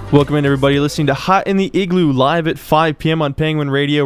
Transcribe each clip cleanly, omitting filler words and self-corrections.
Welcome in, everybody, listening to Hot in the Igloo live at 5 p.m. on Penguin Radio,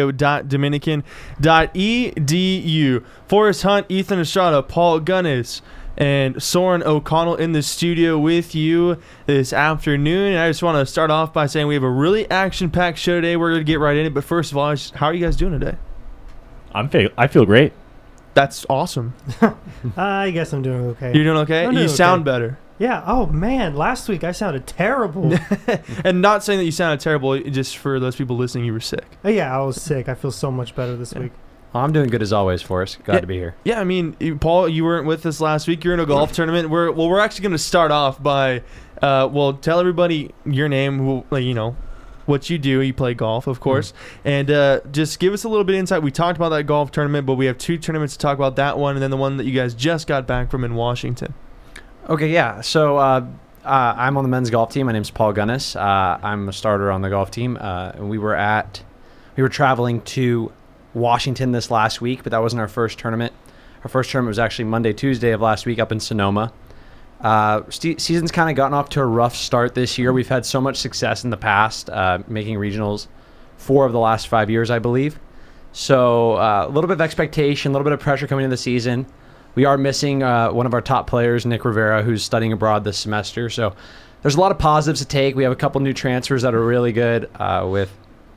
radio.dominican.edu. Forrest Hunt, Ethan Estrada, Paul Gunnis, and Soren O'Connell in the studio with you this afternoon. And I just want to start off by saying we have a really action-packed show today. We're going to get right in it. But first of all, how are you guys doing today? I feel great. That's awesome. I guess I'm doing okay. You're doing okay? You sound better. Yeah. Oh, man. Last week I sounded terrible. And not saying that you sounded terrible, just for those people listening, you were sick. Yeah, I was sick. I feel so much better this week. Well, I'm doing good as always, Forrest. Glad to be here. Yeah, I mean, Paul, you weren't with us last week. You're in a golf tournament. We're actually going to start off by, tell everybody your name, what you do. You play golf, of course. And just give us a little bit of insight. We talked about that golf tournament, but we have two tournaments to talk about, that one and then the one that you guys just got back from in Washington. Okay, yeah. So I'm on the men's golf team. My name's Paul Gunnis. I'm a starter on the golf team. And we were traveling to Washington this last week, but that wasn't our first tournament. Our first tournament was actually Monday, Tuesday of last week up in Sonoma. Season's kind of gotten off to a rough start this year. We've had so much success in the past, making regionals 4 of the last 5 years, I believe. So a little bit of expectation, a little bit of pressure coming into the season. We are missing one of our top players, Nick Rivera, who's studying abroad this semester. So there's a lot of positives to take. We have a couple new transfers that are really good with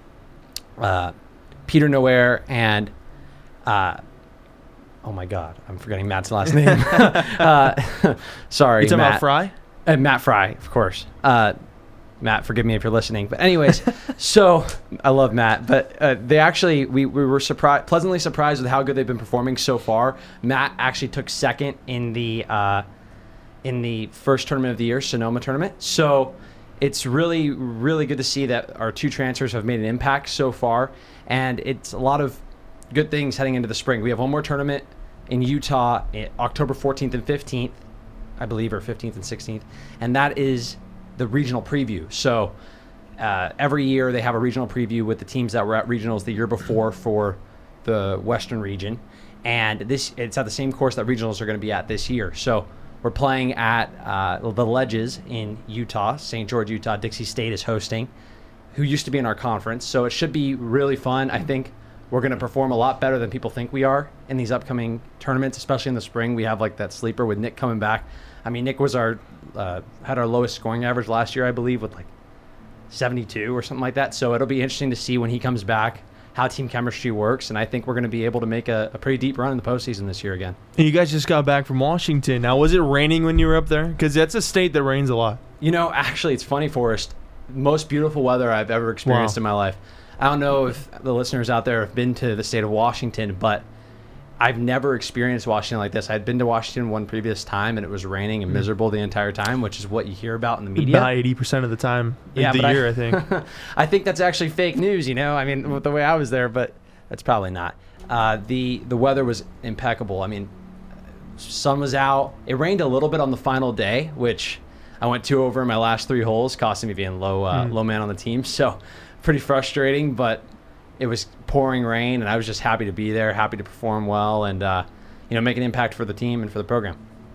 Peter Noer and oh my God, I'm forgetting Matt's last name. Sorry, you talking about Fry? Matt Fry, of course. Matt, forgive me if you're listening. But anyways, so I love Matt. But we were pleasantly surprised with how good they've been performing so far. Matt actually took second in the first tournament of the year, Sonoma tournament. So it's really, really good to see that our 2 transfers have made an impact so far. And it's a lot of good things heading into the spring. We have one more tournament in Utah, October 14th and 15th, I believe, or 15th and 16th. And that is the regional preview. So every year they have a regional preview with the teams that were at regionals the year before for the Western region. And it's at the same course that regionals are going to be at this year. So we're playing at the Ledges in Utah, St. George, Utah. Dixie State is hosting, who used to be in our conference. So it should be really fun. I think we're going to perform a lot better than people think we are in these upcoming tournaments, especially in the spring. We have like that sleeper with Nick coming back. I mean, Nick was had our lowest scoring average last year, I believe, with like 72 or something like that. So it'll be interesting to see when he comes back how team chemistry works, and I think we're going to be able to make a pretty deep run in the postseason this year again. And you guys just got back from Washington. Now, was it raining when you were up there? Because that's a state that rains a lot. Actually, it's funny, Forrest. Most beautiful weather I've ever experienced in my life. I don't know if the listeners out there have been to the state of Washington, but I've never experienced Washington like this. I'd been to Washington one previous time, and it was raining and miserable the entire time, which is what you hear about in the media. About 80% of the time of the year, I think. I think that's actually fake news, I mean, with the way I was there, but that's probably not. The weather was impeccable. I mean, sun was out. It rained a little bit on the final day, which I went 2 over in my last 3 holes, costing me being low man on the team. So pretty frustrating, but it was pouring rain, and I was just happy to be there, happy to perform well, and make an impact for the team and for the program.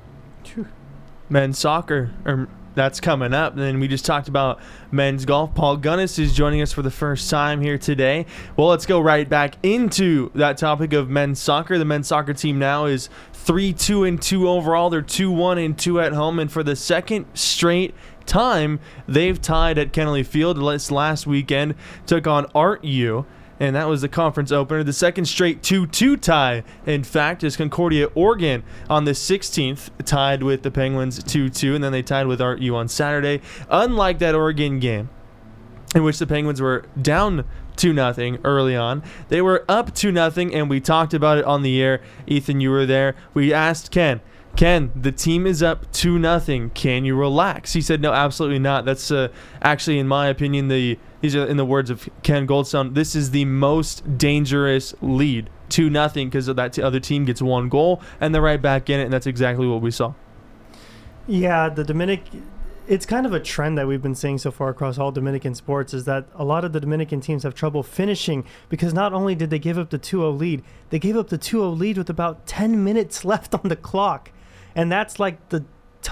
Men's soccer, that's coming up. And then we just talked about men's golf. Paul Gunnis is joining us for the first time here today. Well, let's go right back into that topic of men's soccer. The men's soccer team now is 3-2-2 overall. They're 2-1-2 at home, and for the second straight time, they've tied at Kennelly Field. Last weekend took on Art U, and that was the conference opener. The second straight 2-2 tie, in fact, is Concordia, Oregon on the 16th, tied with the Penguins 2-2, and then they tied with Art U on Saturday. Unlike that Oregon game, in which the Penguins were down 2-0 early on, they were up 2-0, and we talked about it on the air. Ethan, you were there. We asked Ken, the team is up 2-0. Can you relax? He said, no, absolutely not. That's actually, in my opinion, these are in the words of Ken Goldstone, this is the most dangerous lead, 2-0, because of that other team gets 1 goal, and they're right back in it, and that's exactly what we saw. Yeah, it's kind of a trend that we've been seeing so far across all Dominican sports, is that a lot of the Dominican teams have trouble finishing, because not only did they give up the 2-0 lead, they gave up the 2-0 lead with about 10 minutes left on the clock. And that's like the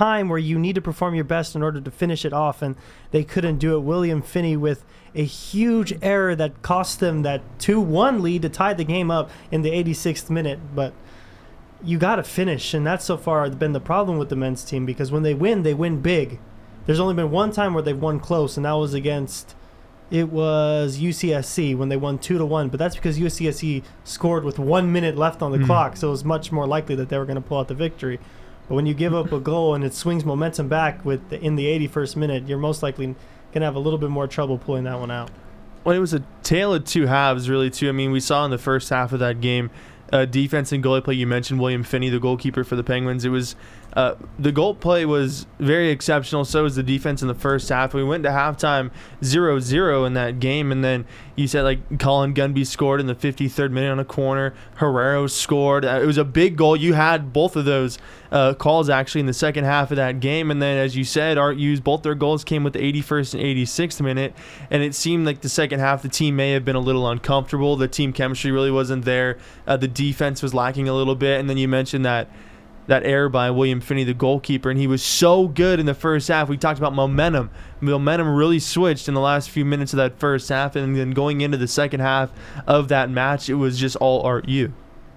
time where you need to perform your best in order to finish it off, and they couldn't do it. William Finney with a huge error that cost them that 2-1 lead to tie the game up in the 86th minute. But you got to finish, and that's so far been the problem with the men's team, because when they win big. There's only been one time where they've won close, and that was against, it was UCSC when they won 2-1, but that's because UCSC scored with 1 minute left on the clock, so it was much more likely that they were going to pull out the victory. But when you give up a goal and it swings momentum back in the 81st minute, you're most likely going to have a little bit more trouble pulling that one out. Well, it was a tale of two halves, really, too. I mean, we saw in the first half of that game, defense and goalie play. You mentioned William Finney, the goalkeeper for the Penguins. It was the goal play was very exceptional. So was the defense in the first half. We went to halftime 0-0 in that game, and then you said like Colin Gunby scored in the 53rd minute on a corner. Herrero scored. It was a big goal. You had both of those calls actually in the second half of that game, and then as you said, Art Hughes, both their goals came with the 81st and 86th minute, and it seemed like the second half the team may have been a little uncomfortable. The team chemistry really wasn't there. The defense was lacking a little bit, and then you mentioned that error by William Finney, the goalkeeper, and he was so good in the first half. We talked about momentum. Momentum really switched in the last few minutes of that first half, and then going into the second half of that match, it was just all Art U.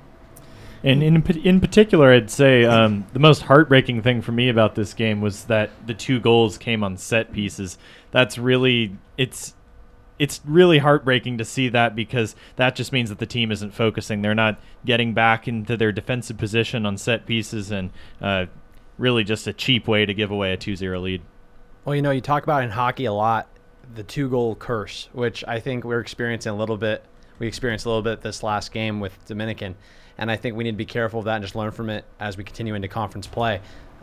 And in particular, I'd say the most heartbreaking thing for me about this game was that the 2 goals came on set pieces. That's really it's really heartbreaking to see that, because that just means that the team isn't focusing. They're not getting back into their defensive position on set pieces, and really just a cheap way to give away a 2-0 lead. Well, you talk about in hockey a lot the 2-goal curse, which I think we're experiencing a little bit. We experienced a little bit this last game with Dominican, and I think we need to be careful of that and just learn from it as we continue into conference play.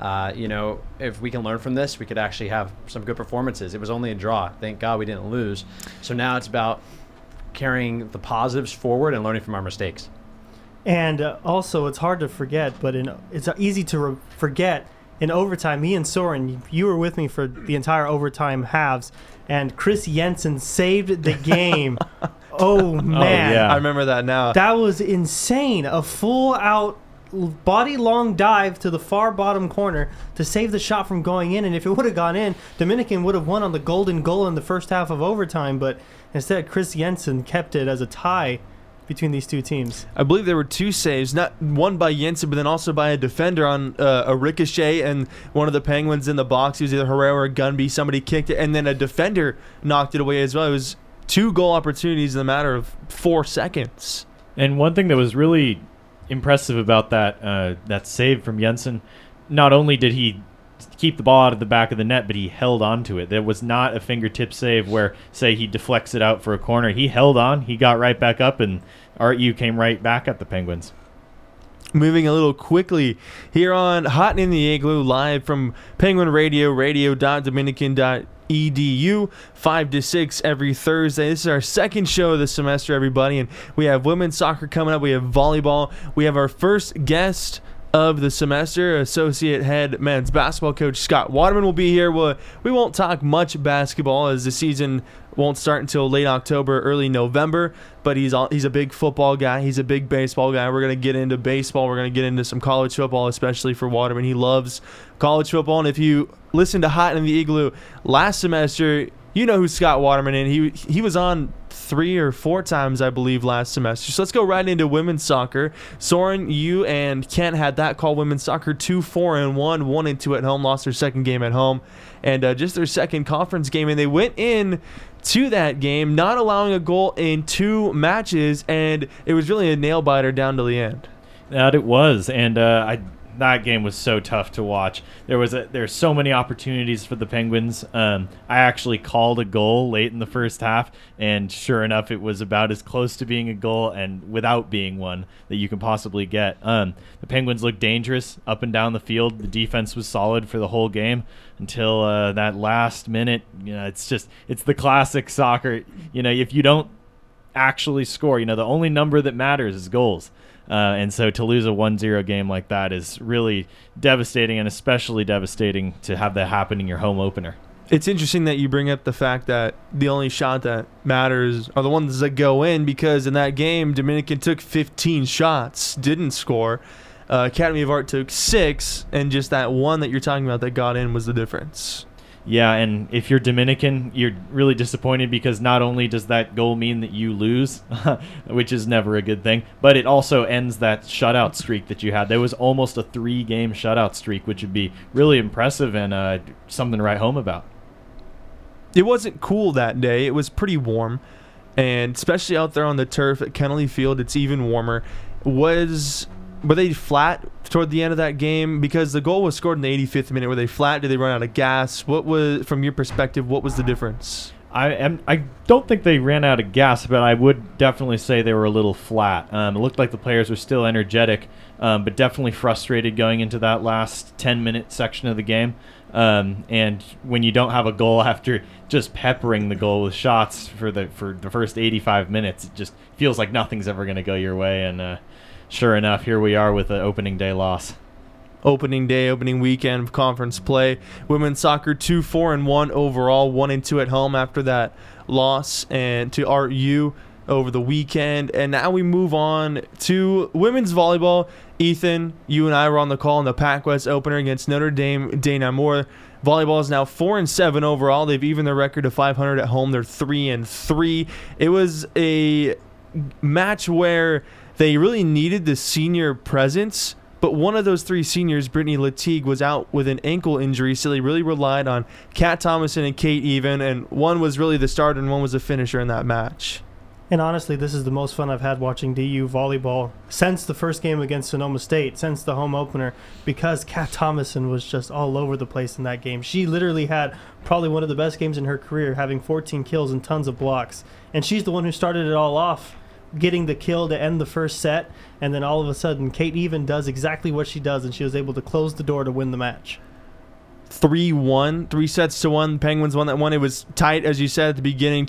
If we can learn from this, we could actually have some good performances. It was only a draw. Thank God we didn't lose. So now it's about carrying the positives forward and learning from our mistakes. And also, it's hard to forget, but it's easy to forget. In overtime, me and Soren, you were with me for the entire overtime halves, and Chris Jensen saved the game. Oh, man. Oh, yeah. I remember that now. That was insane. A full-out body-long dive to the far bottom corner to save the shot from going in, and if it would have gone in, Dominican would have won on the golden goal in the first half of overtime, but instead Chris Jensen kept it as a tie between these two teams. I believe there were 2 saves, not one by Jensen, but then also by a defender on a ricochet, and one of the Penguins in the box, it was either Herrera or Gunby, somebody kicked it, and then a defender knocked it away as well. It was 2 goal opportunities in a matter of 4 seconds. And one thing that was really impressive about that save from Jensen, not only did he keep the ball out of the back of the net, but he held on to it. There was not a fingertip save where, say, he deflects it out for a corner. He held on, he got right back up, and Art U came right back at the Penguins. Moving a little quickly here on Hot in the Igloo, live from Penguin Radio, radio.dominican.edu, 5 to 6 every Thursday. This is our second show of the semester, everybody, and we have women's soccer coming up. We have volleyball. We have our first guest of the semester, Associate Head Men's Basketball Coach Scott Waterman will be here. We won't talk much basketball as the season won't start until late October, early November, but he's a big football guy. He's a big baseball guy. We're going to get into baseball. We're going to get into some college football, especially for Waterman. He loves college football, and if you listen to Hot in the Igloo last semester, you know who Scott Waterman is. He was on 3 or 4 times, I believe, last semester. So let's go right into women's soccer. Soren, you and Kent had that call women's soccer 2-4-1, 1-2 at home, lost their second game at home, and just their second conference game. And they went in to that game not allowing a goal in 2 matches, and it was really a nail biter down to the end. That it was, and that game was so tough to watch. There's so many opportunities for the Penguins. I actually called a goal late in the first half, and sure enough, it was about as close to being a goal and without being one that you can possibly get. The Penguins looked dangerous up and down the field. The defense was solid for the whole game until that last minute. It's the classic soccer. If you don't actually score, the only number that matters is goals. And so to lose a 1-0 game like that is really devastating, and especially devastating to have that happen in your home opener. It's interesting that you bring up the fact that the only shot that matters are the ones that go in, because in that game, Dominican took 15 shots, didn't score. Academy of Art took 6, and just that one that you're talking about that got in was the difference. Yeah, and if you're Dominican, you're really disappointed because not only does that goal mean that you lose, which is never a good thing, but it also ends that shutout streak that you had. There was almost a 3-game shutout streak, which would be really impressive and something to write home about. It wasn't cool that day. It was pretty warm, and especially out there on the turf at Kennelly Field, it's even warmer. Were they flat toward the end of that game? Because the goal was scored in the 85th minute. Were they flat? Did they run out of gas? What was, from your perspective, what was the difference? I don't think they ran out of gas, but I would definitely say they were a little flat. It looked like the players were still energetic, but definitely frustrated going into that last 10-minute section of the game. And when you don't have a goal after just peppering the goal with shots for the first 85 minutes, it just feels like nothing's ever going to go your way. And sure enough, here we are with an opening day loss. Opening day, opening weekend of conference play. Women's soccer 2-4-1 overall, 1-2 at home after that loss and to RU over the weekend. And now we move on to women's volleyball. Ethan, you and I were on the call in the Pac West opener against Notre Dame de Namur. Volleyball is now 4-7 overall. They've evened their record to 500 at home. They're 3-3. It was a match where they really needed the senior presence, but one of those 3 seniors, Brittany Latigue, was out with an ankle injury, so they really relied on Kat Thomason and Kate Even, and one was really the starter and one was the finisher in that match. And honestly, this is the most fun I've had watching DU volleyball since the first game against Sonoma State, since the home opener, because Kat Thomason was just all over the place in that game. She literally had probably one of the best games in her career, having 14 kills and tons of blocks. And she's the one who started it all off, getting the kill to end the first set, and then all of a sudden Kate Even does exactly what she does, and she was able to close the door to win the match. 3-1, 3-1. Penguins won that one. It was tight, as you said at the beginning,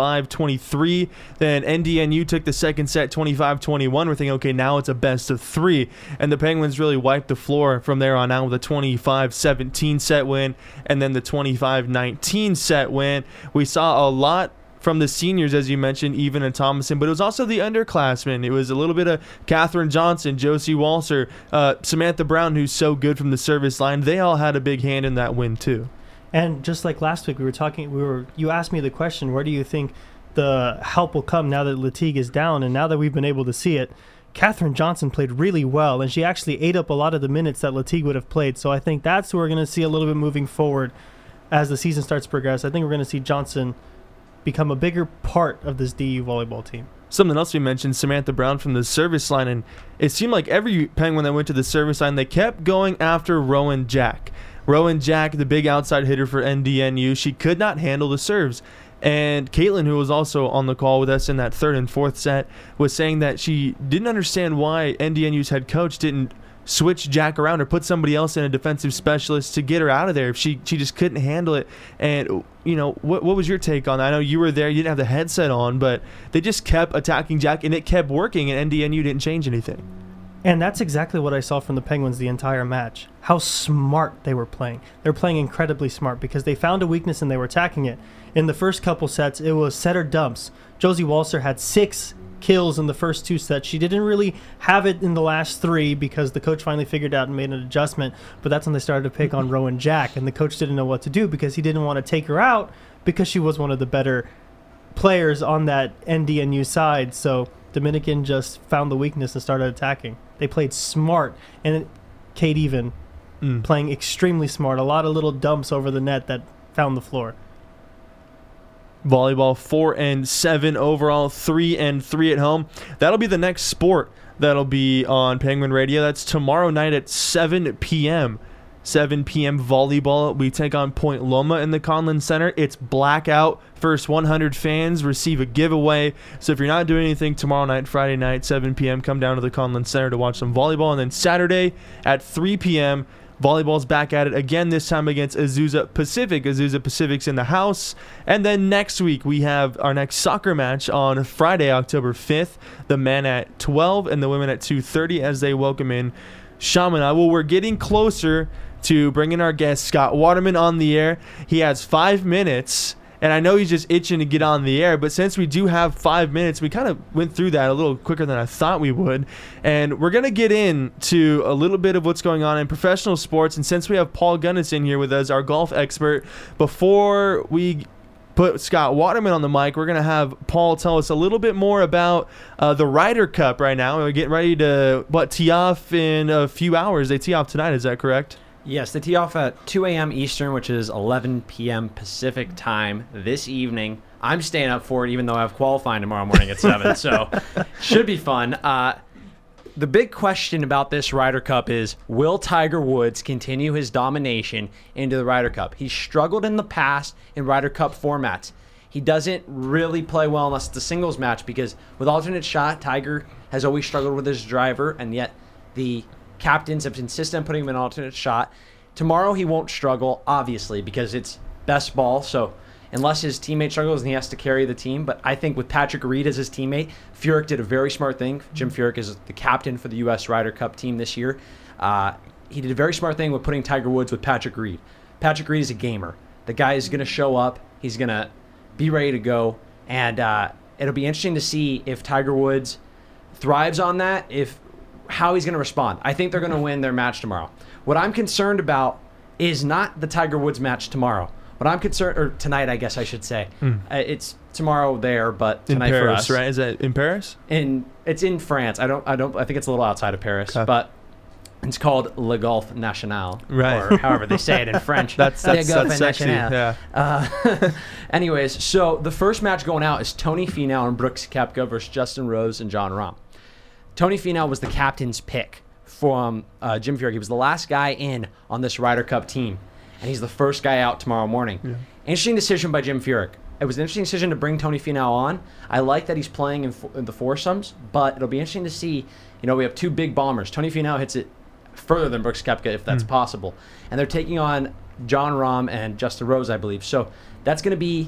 25-23. Then NDNU took the second set, 25-21. We're thinking, okay, now it's a best of 3. And the Penguins really wiped the floor from there on out with a 25-17 set win and then the 25-19 set win. We saw a lot from the seniors, as you mentioned, Even and Thomason, but it was also the underclassmen. It was a little bit of Katherine Johnson, Josie Walser, Samantha Brown, who's so good from the service line. They all had a big hand in that win too. And just like last week, you asked me the question, where do you think the help will come now that Latigue is down? And now that we've been able to see it, Katherine Johnson played really well, and she actually ate up a lot of the minutes that Latigue would have played. So I think that's who we're going to see a little bit moving forward as the season starts to progress. I think we're going to see Johnson become a bigger part of this DU volleyball team. Something else we mentioned, Samantha Brown from the service line, and it seemed like every Penguin that went to the service line, they kept going after Rowan Jack. Rowan Jack, the big outside hitter for NDNU, she could not handle the serves. And Caitlin, who was also on the call with us in that third and fourth set, was saying that she didn't understand why NDNU's head coach didn't switch Jack around or put somebody else in, a defensive specialist, to get her out of there if she just couldn't handle it. And you know, what was your take on that? I know you were there, you didn't have the headset on, but they just kept attacking Jack and it kept working, and NDNU didn't change anything. And that's exactly what I saw from the Penguins the entire match. How smart they were playing. They're playing incredibly smart because they found a weakness and they were attacking it. In the first couple sets, it was set or dumps. Josie Walser had 6 kills in the first 2 sets. She didn't really have it in the last 3 because the coach finally figured out and made an adjustment, but that's when they started to pick on Rowan Jack, and the coach didn't know what to do because he didn't want to take her out because she was one of the better players on that NDNU side. So Dominican just found the weakness and started attacking. They played smart, and Kate Even playing extremely smart. A lot of little dumps over the net that found the floor. Volleyball 4-7 overall, 3-3 at home. That'll be the next sport that'll be on Penguin Radio. That's tomorrow night at 7 p.m. 7 p.m. volleyball. We take on Point Loma in the Conlin Center. It's blackout. First 100 fans receive a giveaway. So if you're not doing anything tomorrow night, Friday night, 7 p.m., come down to the Conlin Center to watch some volleyball. And then Saturday at 3 p.m., volleyball's back at it again, this time against Azusa Pacific. Azusa Pacific's in the house. And then next week, we have our next soccer match on Friday, October 5th. The men at 12 and the women at 2:30 as they welcome in Chaminade. Well, we're getting closer to bringing our guest, Scott Waterman, on the air. He has 5 minutes, And I know he's just itching to get on the air, but since we do have 5 minutes, we kind of went through that a little quicker than I thought we would. And we're going to get into a little bit of what's going on in professional sports. And since we have Paul Gunnis in here with us, our golf expert, before we put Scott Waterman on the mic, we're going to have Paul tell us a little bit more about the Ryder Cup right now. We're getting ready to, tee off in a few hours. They tee off tonight, is that correct? Yes, they tee off at 2 a.m. Eastern, which is 11 p.m. Pacific time this evening. I'm staying up for it, even though I have qualifying tomorrow morning at 7, so should be fun. The big question about this Ryder Cup is, will Tiger Woods continue his domination into the Ryder Cup? He's struggled in the past in Ryder Cup formats. He doesn't really play well unless it's a singles match, because with alternate shot, Tiger has always struggled with his driver, and yet the captains have insisted on putting him in alternate shot. Tomorrow he won't struggle, obviously, because it's best ball, so unless his teammate struggles and he has to carry the team. But I think with Patrick Reed as his teammate, Furyk did a very smart thing. Jim Furyk is the captain for the U.S. Ryder Cup team this year. He did a very smart thing with putting Tiger Woods with Patrick Reed. Patrick Reed is a gamer. The guy is going to show up. He's going to be ready to go. And it'll be interesting to see if Tiger Woods thrives on that, how he's going to respond. I think they're going to win their match tomorrow. What I'm concerned about is not the Tiger Woods match tomorrow. What I'm concerned, or tonight, I guess I should say. It's tomorrow there, but tonight in Paris, for us. Right? Is that in Paris? It's in France. I think it's a little outside of Paris, Okay. but it's called Le Golf National, Right. or however they say it in French. That's sexy. National. Yeah. Anyways, so the first match going out is Tony Finau and Brooks Koepka versus Justin Rose and Jon Rahm. Tony Finau was the captain's pick from Jim Furyk. He was the last guy in on this Ryder Cup team, and he's the first guy out tomorrow morning. Yeah. Interesting decision by Jim Furyk. It was an interesting decision to bring Tony Finau on. I like that he's playing in the foursomes, but it'll be interesting to see. We have two big bombers. Tony Finau hits it further than Brooks Koepka, if that's possible. And they're taking on Jon Rahm and Justin Rose, I believe. So that's going to be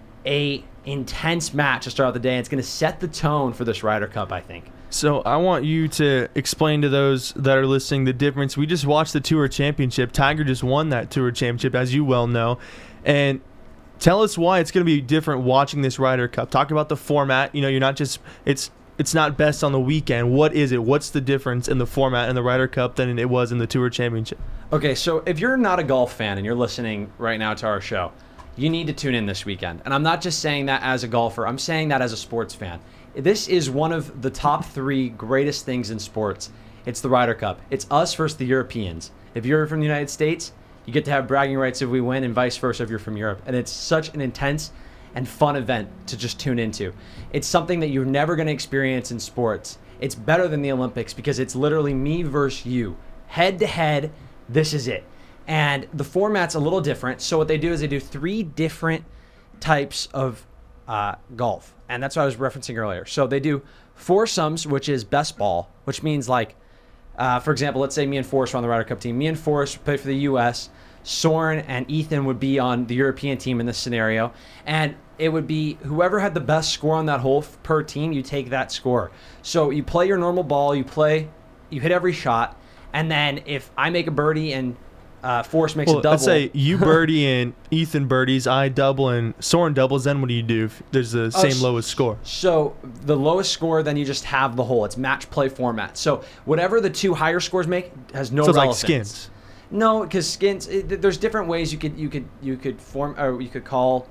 a intense match to start out the day. And it's going to set the tone for this Ryder Cup, I think. So I want you to explain to those that are listening the difference. We just watched the Tour Championship. Tiger just won that Tour Championship, as you well know. And tell us why it's going to be different watching this Ryder Cup. Talk about the format. You're not just it's not best on the weekend. What is it? What's the difference in the format in the Ryder Cup than it was in the Tour Championship? Okay, so if you're not a golf fan and you're listening right now to our show, you need to tune in this weekend. And I'm not just saying that as a golfer. I'm saying that as a sports fan. This is one of the top 3 greatest things in sports. It's the Ryder Cup. It's us versus the Europeans. If you're from the United States, you get to have bragging rights if we win, and vice versa if you're from Europe. And it's such an intense and fun event to just tune into. It's something that you're never going to experience in sports. It's better than the Olympics because it's literally me versus you. Head to head, this is it. And the format's a little different. So what they do is they do 3 different types of golf. And that's what I was referencing earlier. So they do foursomes, which is best ball, which means for example, let's say me and Forrest are on the Ryder Cup team. Me and Forrest play for the U.S. Soren and Ethan would be on the European team in this scenario. And it would be whoever had the best score on that hole per team, you take that score. So you play your normal ball, you hit every shot, and then if I make a birdie and Forrest makes a double. Let's say you birdie and Ethan birdies, I double and Soren doubles, then what do you do if there's the same lowest score? So the lowest score, then you just have the hole. It's match play format. So whatever the 2 higher scores make has no relevance. It's like skins. No, because skins, there's different ways you could form, or you could call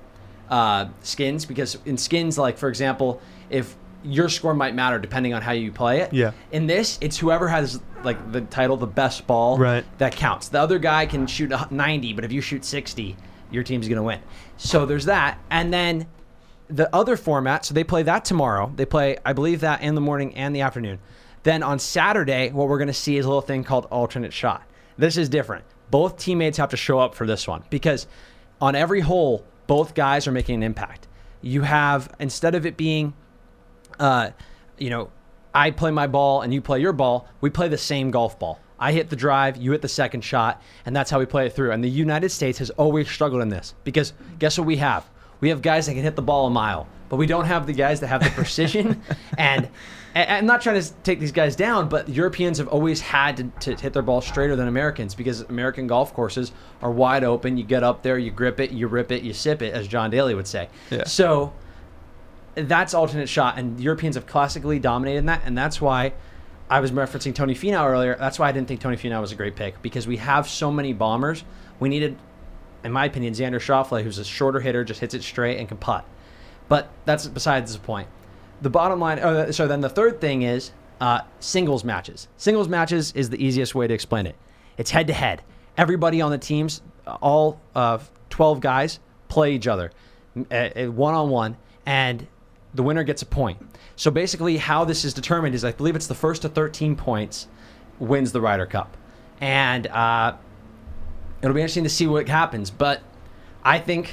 skins, because in skins, like for example, if your score might matter depending on how you play it. Yeah. In this, it's whoever has like the title, the best ball, right, that counts. The other guy can shoot 90, but if you shoot 60, your team's going to win. So there's that. And then the other format, so they play that tomorrow. They play, I believe, that in the morning and the afternoon. Then on Saturday, what we're going to see is a little thing called alternate shot. This is different. Both teammates have to show up for this one because on every hole, both guys are making an impact. You have, instead of it being, I play my ball and you play your ball, we play the same golf ball. I hit the drive, you hit the second shot, and that's how we play it through. And the United States has always struggled in this because guess what we have? We have guys that can hit the ball a mile, but we don't have the guys that have the precision. And I'm not trying to take these guys down, but Europeans have always had to hit their ball straighter than Americans because American golf courses are wide open. You get up there, you grip it, you rip it, you sip it, as John Daly would say. Yeah. So that's alternate shot, and Europeans have classically dominated that, and that's why I was referencing Tony Finau earlier. That's why I didn't think Tony Finau was a great pick, because we have so many bombers. We needed, in my opinion, Xander Schauffele, who's a shorter hitter, just hits it straight and can putt. But that's besides the point. The bottom line, so then the third thing is singles matches. Singles matches is the easiest way to explain it. It's head-to-head. Everybody on the teams, all 12 guys, play each other one-on-one, and the winner gets a point. So basically how this is determined is I believe it's the first to 13 points wins the Ryder Cup. And it'll be interesting to see what happens. But I think,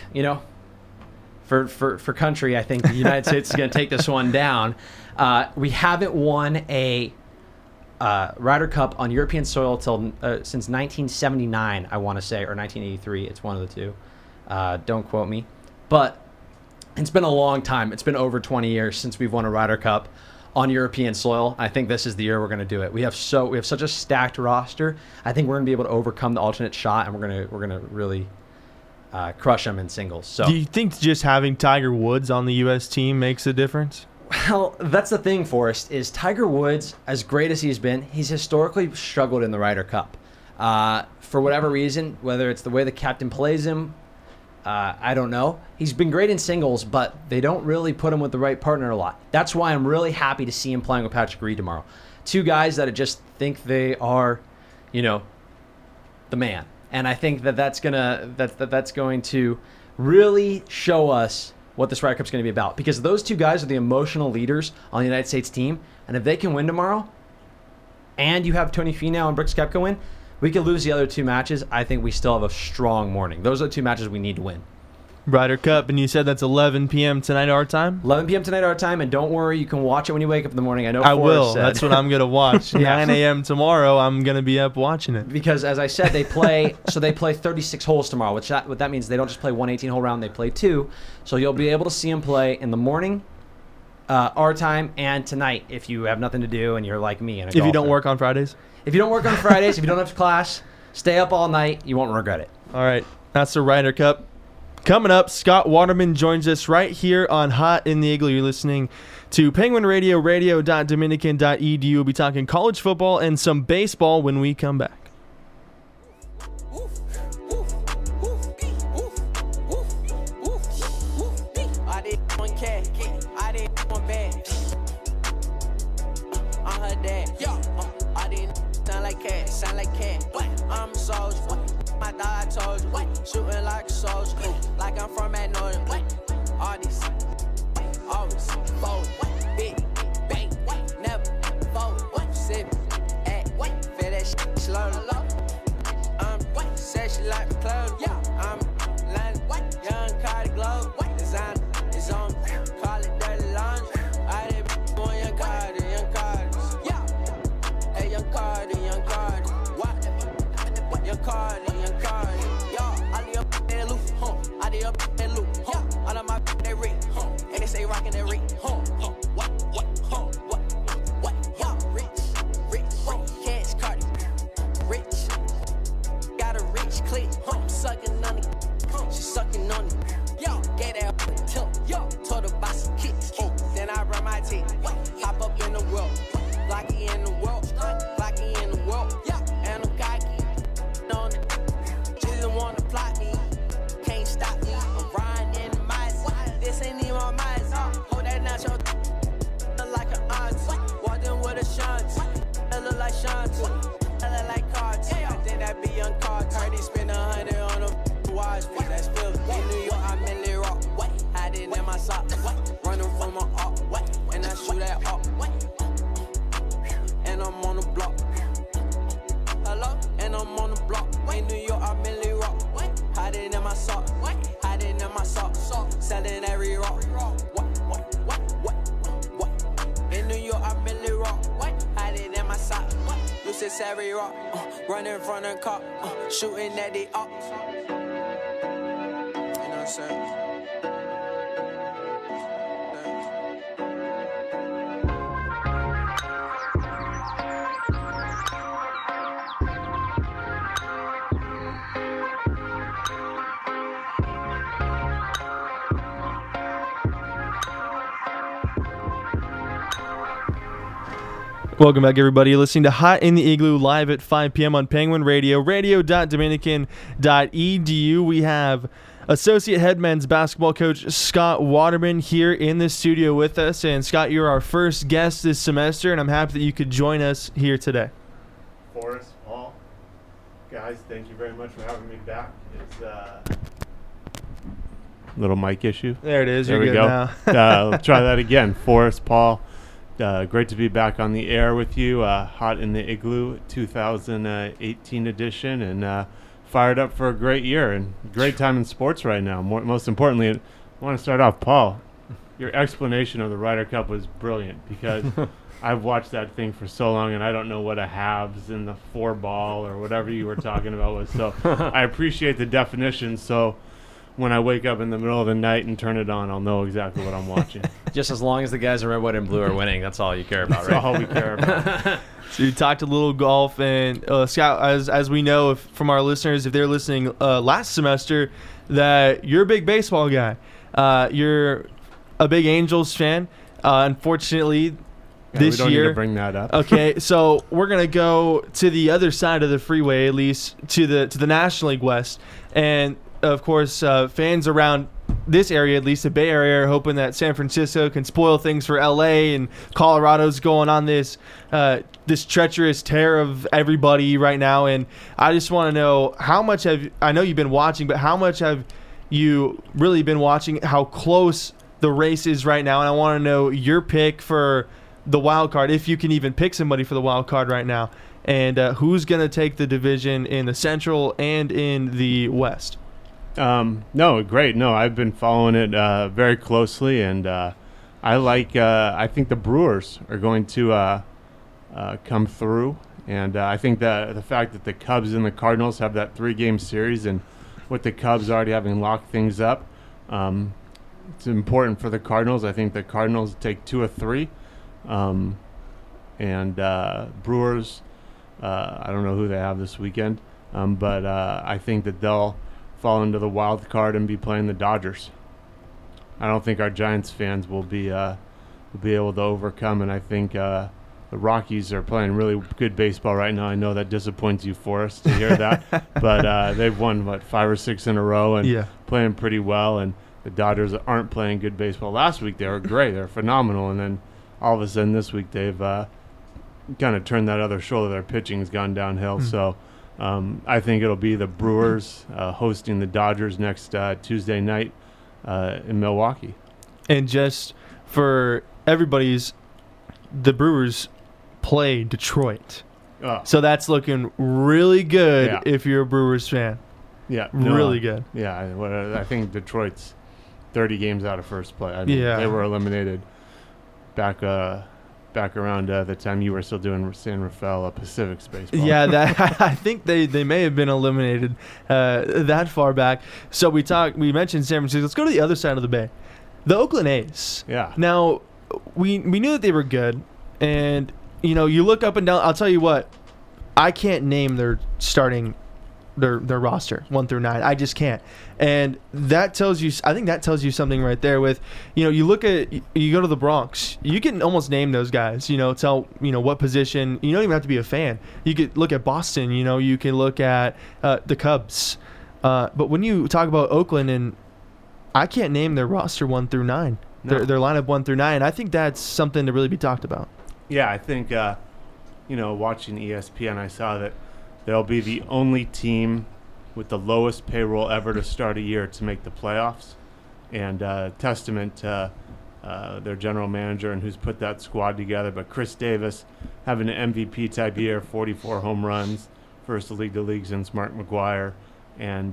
for country, I think the United States is going to take this one down. We haven't won a Ryder Cup on European soil since 1979, I want to say, or 1983. It's one of the two. Don't quote me. But it's been a long time. It's been over 20 years since we've won a Ryder Cup on European soil. I think this is the year we're going to do it. We have such a stacked roster. I think we're going to be able to overcome the alternate shot, and we're going to really crush them in singles. So, do you think just having Tiger Woods on the U.S. team makes a difference? Well, that's the thing, Forrest, is Tiger Woods, as great as he's been, he's historically struggled in the Ryder Cup. For whatever reason, whether it's the way the captain plays him, I don't know. He's been great in singles, but they don't really put him with the right partner a lot. That's why I'm really happy to see him playing with Patrick Reed tomorrow. Two guys that just think they are, the man. And I think that's going to really show us what this Ryder Cup's going to be about. Because those two guys are the emotional leaders on the United States team. And if they can win tomorrow, and you have Tony Finau and Brooks Koepka win, we could lose the other two matches. I think we still have a strong morning. Those are the two matches we need to win. Ryder Cup, and you said that's 11 p.m. tonight our time? 11 p.m. tonight our time, and don't worry, you can watch it when you wake up in the morning. I know I Forrest will. said. That's what I'm going to watch. 9 a.m. tomorrow, I'm going to be up watching it. Because, as I said, they play 36 holes tomorrow, what that means they don't just play one 18-hole round, they play two. So you'll be able to see them play in the morning, our time, and tonight if you have nothing to do and you're like me. And if you don't work on Fridays? If you don't work on Fridays, if you don't have class, stay up all night. You won't regret it. All right. That's the Ryder Cup. Coming up, Scott Waterman joins us right here on Hot in the Igloo. You're listening to Penguin Radio, radio.dominican.edu. We'll be talking college football and some baseball when we come back. Shooting like a soldier, like I'm from Magnolia. All these, always fold, big, bang, never fold, sip, act, feel that shit slowly. Said she like the club, I'm London, young Cardi Globe, design is on, call it dirty laundry. I did on young Cardi, hey young Cardi, what? Young Cardi. All of my they rich, and they say rockin' that rich, what, rich, cash Cardi, rich, got a rich click, sucking on it, she sucking on it, gave that a tip, told her buy some kicks, then I run my teeth, hop up in the world, blocky in the world, and I'm cocky, on it, she didn't wanna plot me, can't stop me, I'm riding in the mice, this ain't even my mice, hold that nacho, look like an aunt, walked in with a shunt, it look like shunt, it look like cards, I think that be young cards, heard he spend 100 on a watch, that's filthy, in New York, I'm in Lil Rock, hide it in my sock, running from my up, and I shoot that up, and I'm on the block, hello, and I'm on the block, in New York, I'm in Lil Rock, hide it in my sock, hide it in my sock, selling every rock, what, in New York, I'm in Lil Rock, hide it in my sock, you said every rock, running from the cop, shooting at the ops, you know what I'm saying? Welcome back, everybody. You're listening to Hot in the Igloo live at 5 p.m. on Penguin Radio, radio.dominican.edu. We have Associate Head Men's Basketball Coach Scott Waterman here in the studio with us. And Scott, you're our first guest this semester, and I'm happy that you could join us here today. Forrest, Paul, guys, thank you very much for having me back. It's little mic issue. There it is. There You're we good go. now. Let's try that again. Forrest, Paul, great to be back on the air with you. Hot in the Igloo 2018 edition, and fired up for a great year and great time in sports right now. Most importantly, I want to start off, Paul. Your explanation of the Ryder Cup was brilliant because I've watched that thing for so long, and I don't know what a halves and the 4-ball or whatever you were talking about was. So I appreciate the definition. So when I wake up in the middle of the night and turn it on, I'll know exactly what I'm watching. Just as long as the guys in red, white, and blue are winning, that's all you care about, That's right? all we care about. So you talked a little golf, and Scott, as we know from our listeners, if they're listening last semester, that you're a big baseball guy. You're a big Angels fan. Unfortunately, this we don't year. need to bring that up. Okay, so we're gonna go to the other side of the freeway, at least to the National League West, and of course, fans around this area, at least the Bay Area, are hoping that San Francisco can spoil things for LA, and Colorado's going on this treacherous tear of everybody right now. And I just want to know, I know you've been watching, but how much have you really been watching, how close the race is right now? And I want to know your pick for the wild card, if you can even pick somebody for the wild card right now, and who's going to take the division in the Central and in the West. No, great. No, I've been following it very closely, and I think the Brewers are going to come through, and I think that the fact that the Cubs and the Cardinals have that 3-game series, and with the Cubs already having locked things up, it's important for the Cardinals. I think the Cardinals take 2 of 3, and Brewers, I don't know who they have this weekend, but I think that they'll fall into the wild card and be playing the Dodgers. I don't think our Giants fans will be able to overcome, and I think the Rockies are playing really good baseball right now. I know that disappoints you, Forrest, to hear that, but they've won 5 or 6 in a row and playing pretty well. And the Dodgers aren't playing good baseball. Last week they were great, they're phenomenal, and then all of a sudden this week they've kind of turned that other shoulder. Their pitching's gone downhill. So I think it'll be the Brewers hosting the Dodgers next Tuesday night in Milwaukee. And just for everybody's, the Brewers play Detroit. So that's looking really good if you're a Brewers fan. Yeah. Really good. Yeah. I think Detroit's 30 games out of first place. I mean, they were eliminated back around the time you were still doing San Rafael Pacific's baseball. Yeah, that I think they may have been eliminated that far back. So we mentioned San Francisco. Let's go to the other side of the bay. The Oakland A's. Yeah. Now, we knew that they were good, and you look up and down. I'll tell you what, I can't name their starting their roster 1 through 9. I just can't. And that tells you, I think that tells you something right there with, you look at, you go to the Bronx, you can almost name those guys, tell, what position. You don't even have to be a fan. You could look at Boston, you can look at the Cubs. But when you talk about Oakland, and I can't name their roster 1 through 9, their lineup 1 through 9. I think that's something to really be talked about. Yeah, I think, watching ESPN, I saw that they'll be the only team with the lowest payroll ever to start a year to make the playoffs, and testament to their general manager and who's put that squad together. But Chris Davis having an MVP type year, 44 home runs, first league to league since Mark McGwire, and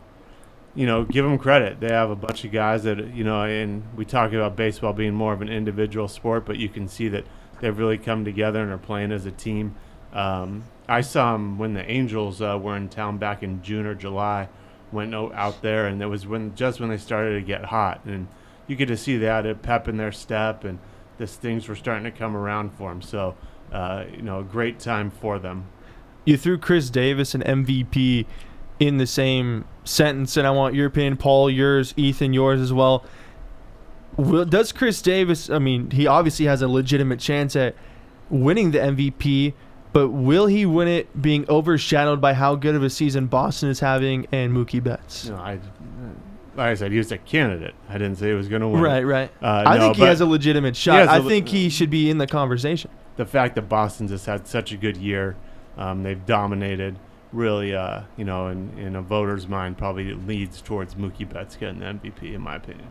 give them credit. They have a bunch of guys that and we talk about baseball being more of an individual sport, but you can see that they've really come together and are playing as a team. I saw them when the Angels were in town back in June or July, went out there, and it was when they started to get hot, and you could just see they had a pep in their step, and things were starting to come around for them. So, a great time for them. You threw Chris Davis and MVP in the same sentence, and I want your opinion, Paul, yours, Ethan, yours as well. Does Chris Davis, he obviously has a legitimate chance at winning the MVP, but will he win it being overshadowed by how good of a season Boston is having and Mookie Betts? Like I said, he was a candidate. I didn't say he was going to win. Right. I think he has a legitimate shot. I think he should be in the conversation. The fact that Boston's just had such a good year, they've dominated, really, in a voter's mind, probably leads towards Mookie Betts getting the MVP, in my opinion.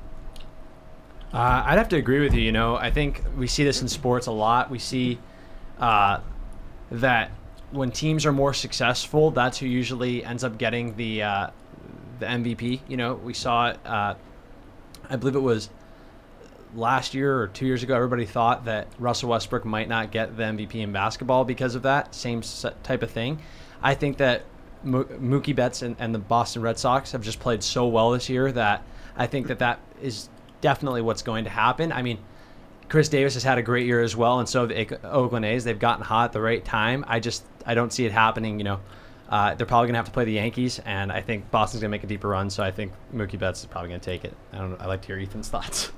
I'd have to agree with you. I think we see this in sports a lot. We see that when teams are more successful, that's who usually ends up getting the MVP. We saw it. I believe it was last year or 2 years ago. Everybody thought that Russell Westbrook might not get the MVP in basketball because of that same type of thing. I think that Mookie Betts and the Boston Red Sox have just played so well this year that I think that is definitely what's going to happen. I mean, Chris Davis has had a great year as well, and so the Oakland A's. They've gotten hot at the right time. I don't see it happening. They're probably going to have to play the Yankees, and I think Boston's going to make a deeper run, so I think Mookie Betts is probably going to take it. I don't know. I'd like to hear Ethan's thoughts.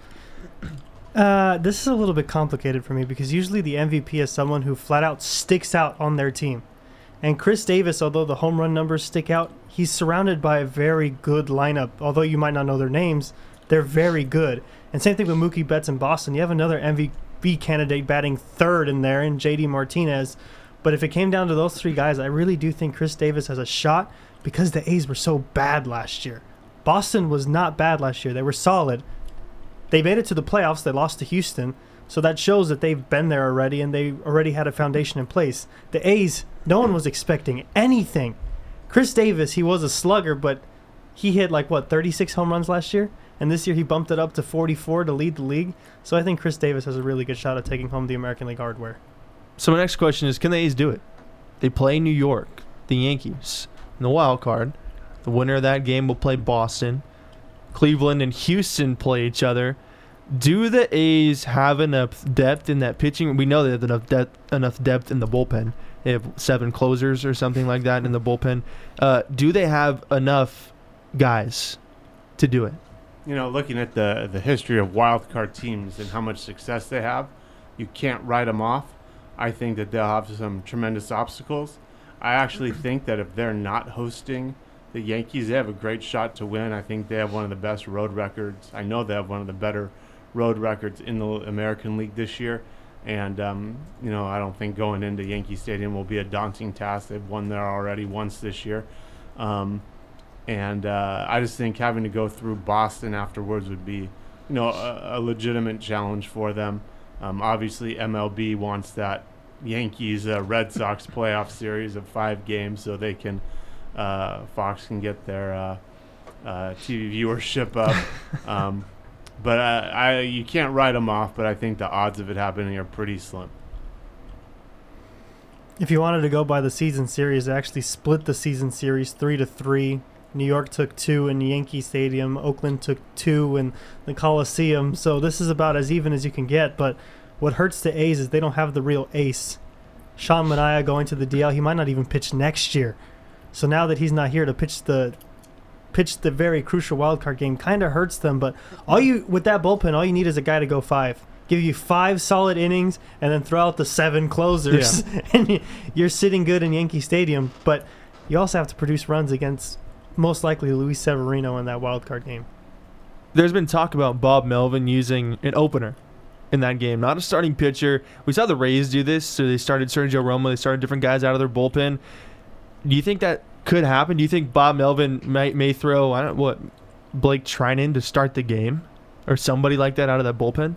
This is a little bit complicated for me because usually the MVP is someone who flat out sticks out on their team. And Chris Davis, although the home run numbers stick out, he's surrounded by a very good lineup. Although you might not know their names, they're very good. And same thing with Mookie Betts in Boston. You have another MVP candidate batting third in there in JD Martinez. But if it came down to those three guys, I really do think Chris Davis has a shot because the A's were so bad last year. Boston was not bad last year. They were solid. They made it to the playoffs. They lost to Houston. So that shows that they've been there already and they already had a foundation in place. The A's, no one was expecting anything. Chris Davis, he was a slugger, but he hit 36 home runs last year? And this year he bumped it up to 44 to lead the league. So I think Chris Davis has a really good shot at taking home the American League hardware. So my next question is, can the A's do it? They play New York, the Yankees, in the wild card. The winner of that game will play Boston. Cleveland and Houston play each other. Do the A's have enough depth in that pitching? We know they have enough depth in the bullpen. They have 7 closers or something like that in the bullpen. Do they have enough guys to do it? Looking at the history of wild card teams and how much success they have, you can't write them off. I think that they'll have some tremendous obstacles. I actually think that if they're not hosting the Yankees, they have a great shot to win. I think they have one of the best road records. I know they have one of the better road records in the American League this year. And, I don't think going into Yankee Stadium will be a daunting task. They've won there already once this year. I just think having to go through Boston afterwards would be, a legitimate challenge for them. Obviously, MLB wants that Yankees Red Sox playoff series of 5 games so they can Fox can get their TV viewership up. But you can't write them off. But I think the odds of it happening are pretty slim. If you wanted to go by the season series, they actually split the season series 3-3. New York took 2 in Yankee Stadium. Oakland took 2 in the Coliseum. So this is about as even as you can get. But what hurts the A's is they don't have the real ace. Sean Manaea going to the DL. He might not even pitch next year. So now that he's not here to pitch the very crucial wildcard game, kind of hurts them. But with that bullpen, all you need is a guy to go 5. Give you 5 solid innings and then throw out the 7 closers. Yeah. And you're sitting good in Yankee Stadium. But you also have to produce runs against most likely Luis Severino in that wild card game. There's been talk about Bob Melvin using an opener in that game, not a starting pitcher. We saw the Rays do this, so they started Sergio Romo, they started different guys out of their bullpen. Do you think that could happen? Do you think Bob Melvin may throw Blake Trinan to start the game or somebody like that out of that bullpen?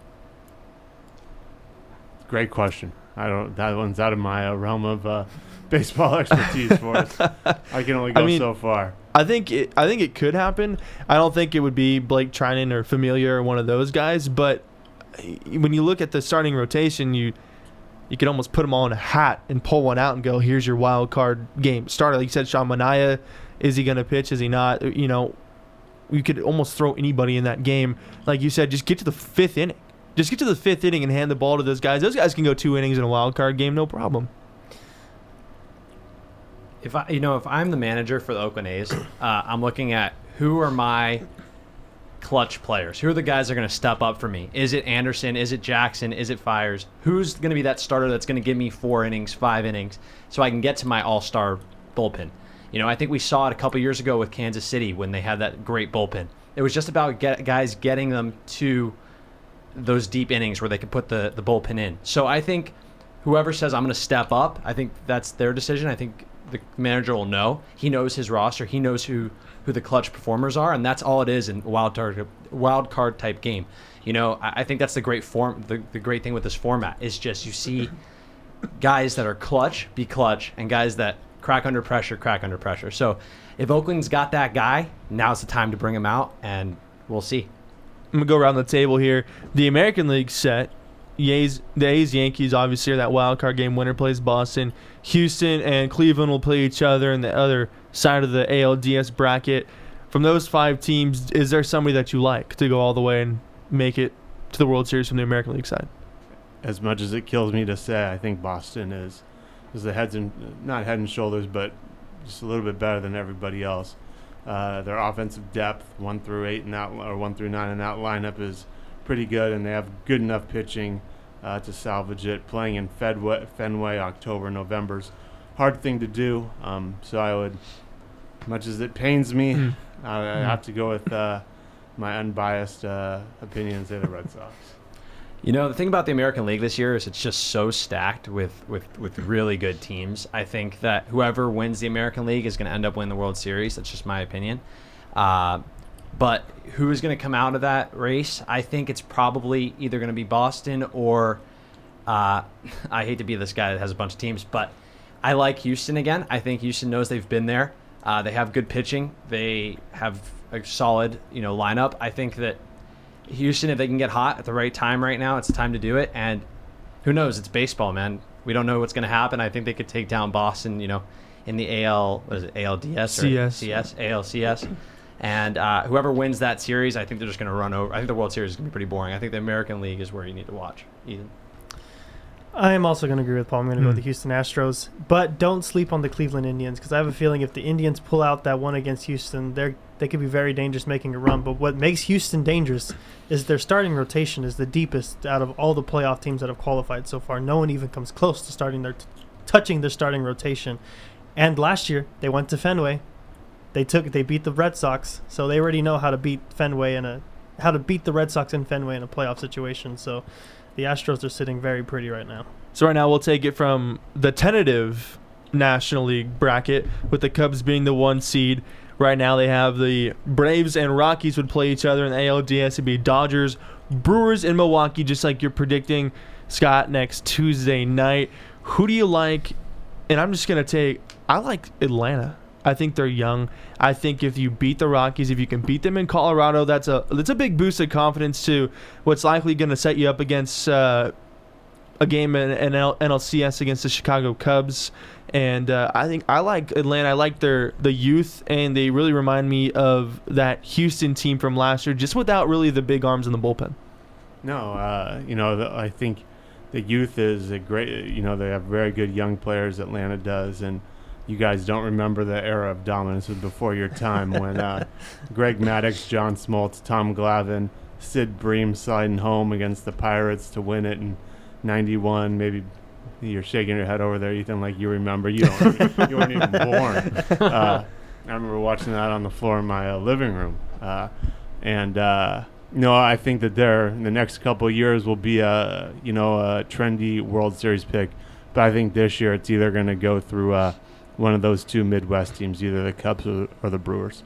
Great question. That one's out of my realm of baseball expertise for us. I can only go so far. I think it could happen. I don't think it would be Blake Trinan or Familia or one of those guys. But when you look at the starting rotation, you could almost put them all in a hat and pull one out and go, "Here's your wild card game starter." Like you said, Sean Manaea, is he going to pitch? Is he not? You could almost throw anybody in that game. Like you said, just get to the 5th inning. Just get to the 5th inning and hand the ball to those guys. Those guys can go 2 innings in a wild card game, no problem. If I'm the manager for the Oakland A's, I'm looking at who are my clutch players? Who are the guys that are going to step up for me? Is it Anderson? Is it Jackson? Is it Fires? Who's going to be that starter that's going to give me 4 innings, 5 innings, so I can get to my all-star bullpen? I think we saw it a couple years ago with Kansas City when they had that great bullpen. It was just about guys getting them to those deep innings where they could put the bullpen in. So I think whoever says I'm going to step up, I think that's their decision. I think the manager will know. He knows his roster. He knows who the clutch performers are, and that's all it is in a wild card type game. I think that's the great the great thing with this format is just you see guys that are clutch be clutch, and guys that crack under pressure. So if Oakland's got that guy, now's the time to bring him out, and we'll see. I'm going to go around the table here. The American League set. The A's Yankees obviously are that wild card game. Winner plays Boston. Houston and Cleveland will play each other in the other side of the ALDS bracket. From those 5 teams, is there somebody that you like to go all the way and make it to the World Series from the American League side? As much as it kills me to say, I think Boston is the not head and shoulders, but just a little bit better than everybody else. Their offensive depth, 1 through 8 in that, or 1 through 9 in that lineup is pretty good, and they have good enough pitching to salvage it. Playing in Fenway, October, November's hard thing to do. So I would, much as it pains me, I have to go with my unbiased opinion and say the Red Sox. The thing about the American League this year is it's just so stacked with really good teams. I think that whoever wins the American League is going to end up winning the World Series. That's just my opinion. But who is going to come out of that race? I think it's probably either going to be Boston or I hate to be this guy that has a bunch of teams, but I like Houston again. I think Houston knows they've been there. They have good pitching. They have a solid, lineup. I think that Houston, if they can get hot at the right time right now, it's the time to do it. And who knows? It's baseball, man. We don't know what's going to happen. I think they could take down Boston, in the ALCS. And whoever wins that series, I think they're just going to run over. I think the World Series is going to be pretty boring. I think the American League is where you need to watch. Ethan? I am also going to agree with Paul. I'm going to go with the Houston Astros. But don't sleep on the Cleveland Indians, because I have a feeling if the Indians pull out that one against Houston, they could be very dangerous making a run. But what makes Houston dangerous is their starting rotation is the deepest out of all the playoff teams that have qualified so far. No one even comes close to touching their starting rotation. And last year, they went to Fenway. They beat the Red Sox, so they already know how to beat how to beat the Red Sox in Fenway in a playoff situation. So the Astros are sitting very pretty right now. So right now we'll take it from the tentative National League bracket with the Cubs being the 1 seed. Right now they have the Braves and Rockies would play each other in the ALDS. It'd be Dodgers, Brewers, and Milwaukee, just like you're predicting, Scott, next Tuesday night. Who do you like? And I'm just going to I like Atlanta. I think they're young. I think if you beat the Rockies, if you can beat them in Colorado, that's a big boost of confidence to what's likely going to set you up against a game in NLCS against the Chicago Cubs. And I think I like Atlanta. I like the youth, and they really remind me of that Houston team from last year, just without really the big arms in the bullpen. No, I think the youth is a great. They have very good young players. Atlanta does, and you guys don't remember the era of dominance before your time when Greg Maddux, John Smoltz, Tom Glavine, Sid Bream sliding home against the Pirates to win it in '91. Maybe you're shaking your head over there, Ethan, like you remember. You weren't even born. I remember watching that on the floor in my living room. I think that in the next couple of years will be a trendy World Series pick. But I think this year it's either going to go through one of those 2 Midwest teams, either the Cubs or the Brewers.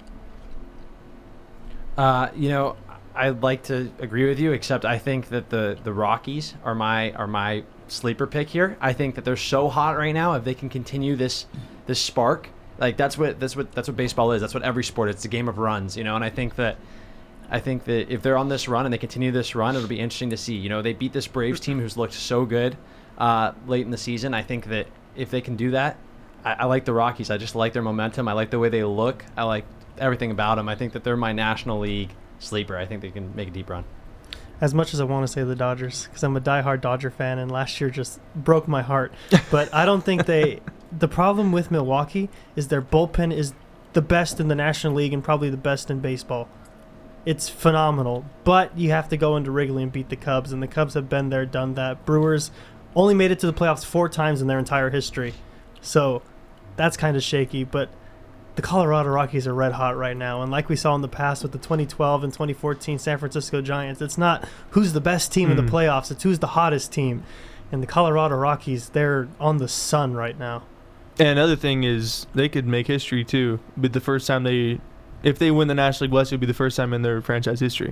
I'd like to agree with you, except I think that the Rockies are my sleeper pick here. I think that they're so hot right now. If they can continue this spark, like that's what baseball is. That's what every sport. It's a game of runs, And I think that if they're on this run and they continue this run, it'll be interesting to see. They beat this Braves team who's looked so good late in the season. I think that if they can do that, I like the Rockies. I just like their momentum. I like the way they look. I like everything about them. I think that they're my National League sleeper. I think they can make a deep run. As much as I want to say the Dodgers, because I'm a diehard Dodger fan, and last year just broke my heart. But I don't think the problem with Milwaukee is their bullpen is the best in the National League and probably the best in baseball. it's phenomenal. But you have to go into Wrigley and beat the Cubs, and the Cubs have been there, done that. Brewers only made it to the playoffs 4 times in their entire history. So that's kind of shaky, but the Colorado Rockies are red hot right now. And like we saw in the past with the 2012 and 2014 San Francisco Giants, it's not who's the best team in the playoffs, it's who's the hottest team. And the Colorado Rockies, they're on the sun right now. And another thing is they could make history too. But the first time if they win the National League West, it would be the first time in their franchise history.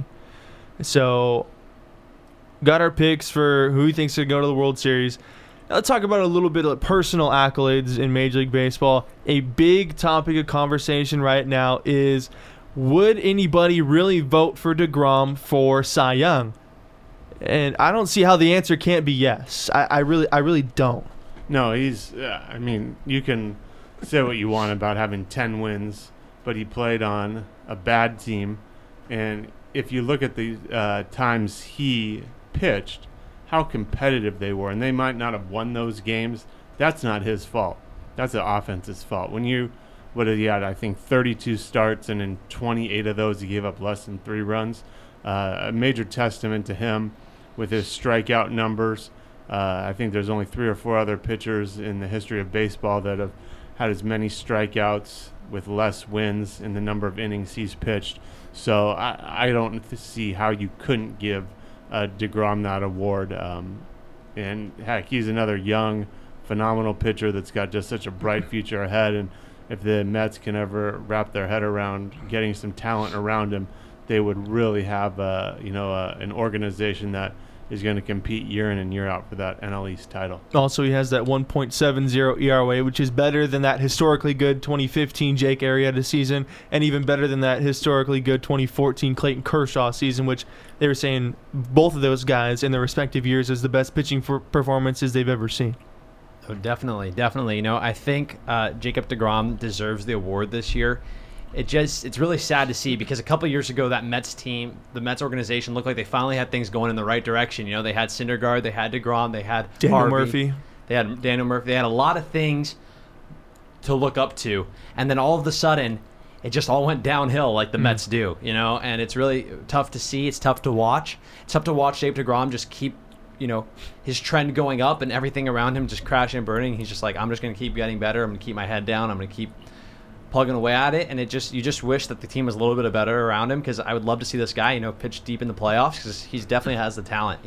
So got our picks for who he thinks should go to the World Series. Now let's talk about a little bit of personal accolades in Major League Baseball. A big topic of conversation right now is, would anybody really vote for DeGrom for Cy Young? And I don't see how the answer can't be yes. I really don't. No, he's. I mean, you can say what you want about having 10 wins, but he played on a bad team, and if you look at the times he pitched, how competitive they were, and they might not have won those games. That's not his fault. That's the offense's fault. When he had, I think, 32 starts, and in 28 of those he gave up less than 3 runs. A major testament to him with his strikeout numbers. I think there's only 3 or 4 other pitchers in the history of baseball that have had as many strikeouts with less wins in the number of innings he's pitched. So I don't see how you couldn't give DeGrom that award. And heck, he's another young, phenomenal pitcher that's got just such a bright future ahead. And if the Mets can ever wrap their head around getting some talent around him, they would really have an organization that is going to compete year in and year out for that NL East title. Also, he has that 1.70 ERA, which is better than that historically good 2015 Jake Arrieta season, and even better than that historically good 2014 Clayton Kershaw season, which they were saying both of those guys in their respective years is the best pitching performances they've ever seen. Oh, definitely. I think Jacob DeGrom deserves the award this year. It's really sad to see, because a couple years ago that Mets team, the Mets organization, looked like they finally had things going in the right direction. They had Syndergaard, they had DeGrom, they had Daniel Murphy. They had Daniel Murphy. They had a lot of things to look up to, and then all of a sudden it just all went downhill like the Mets do, and it's really tough to see. It's tough to watch. It's tough to watch Jacob DeGrom just keep his trend going up and everything around him just crashing and burning. He's just like, I'm just going to keep getting better. I'm going to keep my head down. I'm going to keep plugging away at it, and you just wish that the team was a little bit better around him, because I would love to see this guy, pitch deep in the playoffs, because he definitely has the talent,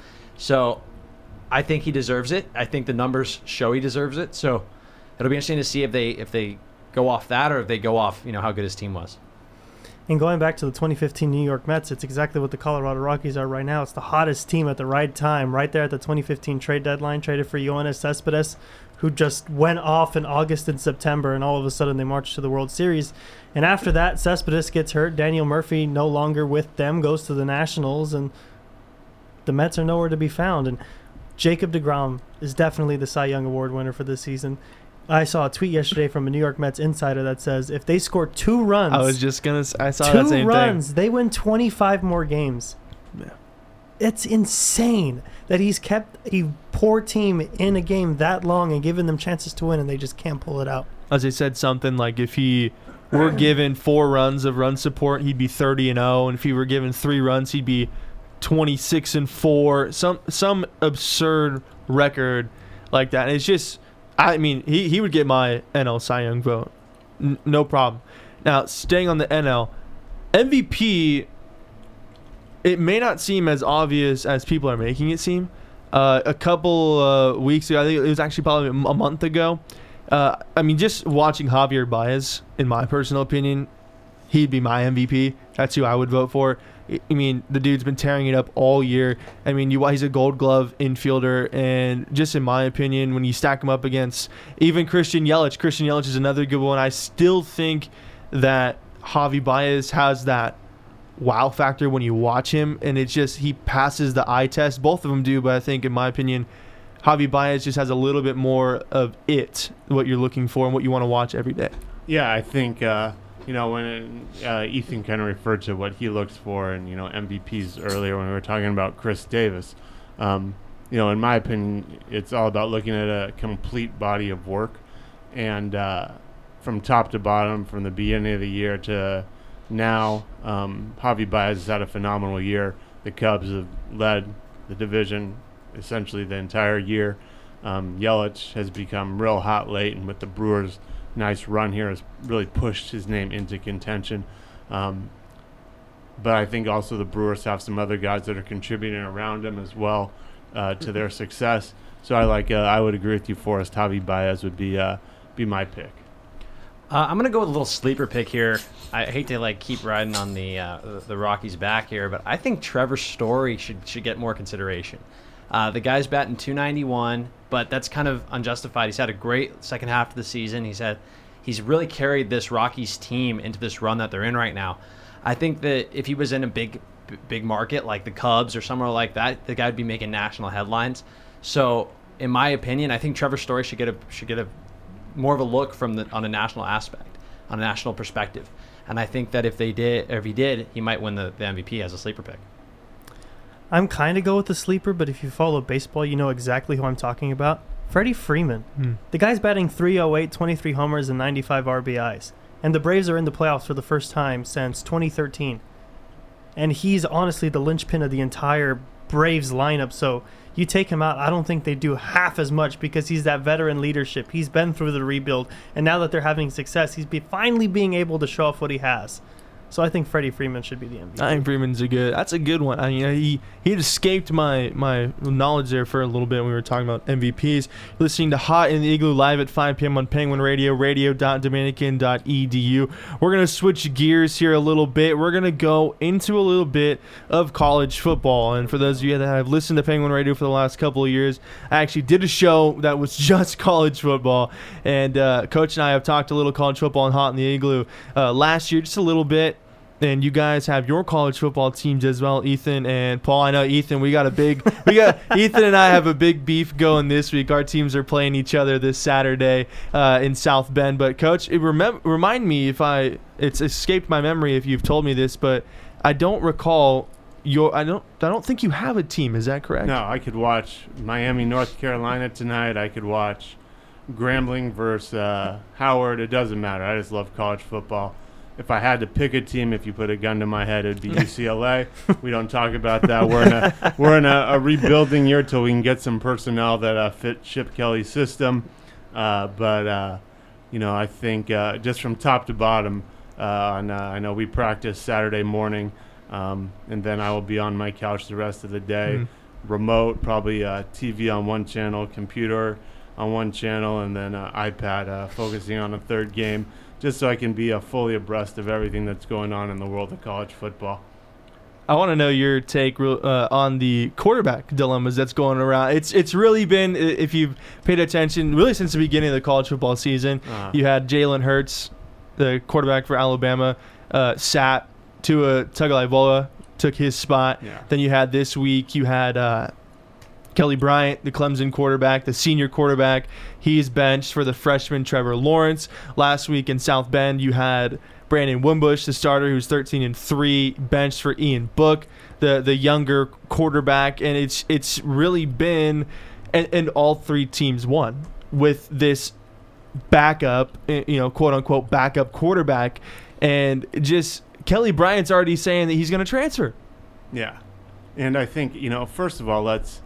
So I think he deserves it. I think the numbers show he deserves it. So it'll be interesting to see if they go off that, or if they go off, how good his team was. And going back to the 2015 New York Mets, it's exactly what the Colorado Rockies are right now. It's the hottest team at the right time, right there at the 2015 trade deadline, traded for Yoenis Cespedes, who just went off in August and September, and all of a sudden they marched to the World Series. And after that, Cespedes gets hurt. Daniel Murphy no longer with them, goes to the Nationals, and the Mets are nowhere to be found. And Jacob DeGrom is definitely the Cy Young Award winner for this season. I saw a tweet yesterday from a New York Mets insider that says if they score 2 runs, I saw that same 2 runs, thing. they win 25 more games. Yeah. It's insane that he's kept a poor team in a game that long and given them chances to win, and they just can't pull it out. As they said, something like if he were given 4 runs of run support, he'd be 30-0, and if he were given 3 runs, he'd be 26-4. Some absurd record like that. And it's just, I mean, he would get my NL Cy Young vote, no problem. Now, staying on the NL MVP. It may not seem as obvious as people are making it seem. A couple weeks ago, I think it was actually probably a month ago, just watching Javier Baez, in my personal opinion, he'd be my MVP. That's who I would vote for. I mean, the dude's been tearing it up all year. I mean, he's a Gold Glove infielder, and just in my opinion, when you stack him up against even Christian Yelich is another good one. I still think that Javi Baez has that wow factor when you watch him, and it's just he passes the eye test. Both of them do, but I think, in my opinion, Javi Baez just has a little bit more of what you're looking for and what you want to watch every day. Yeah, I think when Ethan kind of referred to what he looks for and MVPs earlier when we were talking about Chris Davis, in my opinion, it's all about looking at a complete body of work, and from top to bottom, from the beginning of the year to now. Javi Baez has had a phenomenal year. The Cubs have led the division essentially the entire year. Yelich has become real hot late, and with the Brewers' nice run here has really pushed his name into contention. But I think also the Brewers have some other guys that are contributing around him as well to their success. So I would agree with you, Forrest. Javi Baez would be my pick. I'm gonna go with a little sleeper pick here. I hate to keep riding on the Rockies' back here, but I think Trevor Story should get more consideration. The guy's batting .291, but that's kind of unjustified. He's had a great second half of the season. He's really carried this Rockies team into this run that they're in right now. I think that if he was in a big market like the Cubs or somewhere like that, the guy would be making national headlines. So, in my opinion, I think Trevor Story should get a more of a look on a national aspect, on a national perspective. And I think that if he did, he might win the MVP as a sleeper pick. I'm kind of go with the sleeper, but if you follow baseball, you know exactly who I'm talking about. Freddie Freeman. The guy's batting .308, 23 homers, and 95 RBIs. And the Braves are in the playoffs for the first time since 2013. And he's honestly the linchpin of the entire Braves lineup. So you take him out, I don't think they do half as much because he's that veteran leadership. He's been through the rebuild, and now that they're having success, he's finally being able to show off what he has. So I think Freddie Freeman should be the MVP. I think Freeman's that's a good one. I mean, he escaped my knowledge there for a little bit when we were talking about MVPs. Listening to Hot in the Igloo live at 5 p.m. on Penguin Radio, radio.dominican.edu. We're going to switch gears here a little bit. We're going to go into a little bit of college football. And for those of you that have listened to Penguin Radio for the last couple of years, I actually did a show that was just college football. And Coach and I have talked a little college football on Hot in the Igloo last year, just a little bit. And you guys have your college football teams as well, Ethan and Paul. I know, Ethan, Ethan and I have a big beef going this week. Our teams are playing each other this Saturday in South Bend. But Coach, remind me it's escaped my memory if you've told me this, but I don't recall I don't think you have a team. Is that correct? No, I could watch Miami, North Carolina tonight. I could watch Grambling versus Howard. It doesn't matter. I just love college football. If I had to pick a team, if you put a gun to my head, it'd be UCLA. We don't talk about that. We're in a rebuilding year till we can get some personnel that fit Chip Kelly's system. I think just from top to bottom, I know we practice Saturday morning, and then I will be on my couch the rest of the day. Remote, probably TV on one channel, computer on one channel, and then iPad focusing on a third game, just so I can be fully abreast of everything that's going on in the world of college football. I want to know your take on the quarterback dilemmas that's going around. It's really been, if you've paid attention, really since the beginning of the college football season, you had Jalen Hurts, the quarterback for Alabama, sat. Tua Tagovailoa took his spot. Yeah. Then you had this week, you had Kelly Bryant, the Clemson quarterback, the senior quarterback. He's benched for the freshman Trevor Lawrence. Last week in South Bend, you had Brandon Wimbush, the starter, who's 13-3, benched for Ian Book, the younger quarterback. And it's really been, and all three teams won with this backup, quote unquote backup quarterback. And just Kelly Bryant's already saying that he's going to transfer. Yeah, and I think first of all, let's.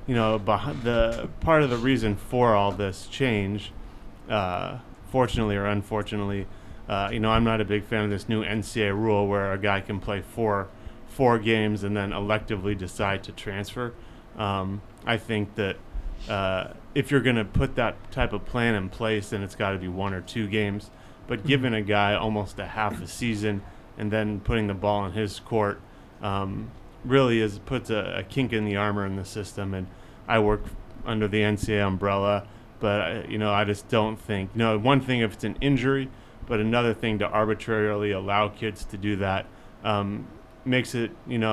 The part of the reason for all this change, fortunately or unfortunately, I'm not a big fan of this new NCAA rule where a guy can play four games and then electively decide to transfer. I think that if you're going to put that type of plan in place, then it's got to be 1 or 2 games. But giving a guy almost a half a season and then putting the ball in his court really puts a kink in the armor in the system. And I work under the NCAA umbrella, but I just don't think one thing if it's an injury, but another thing to arbitrarily allow kids to do that puts the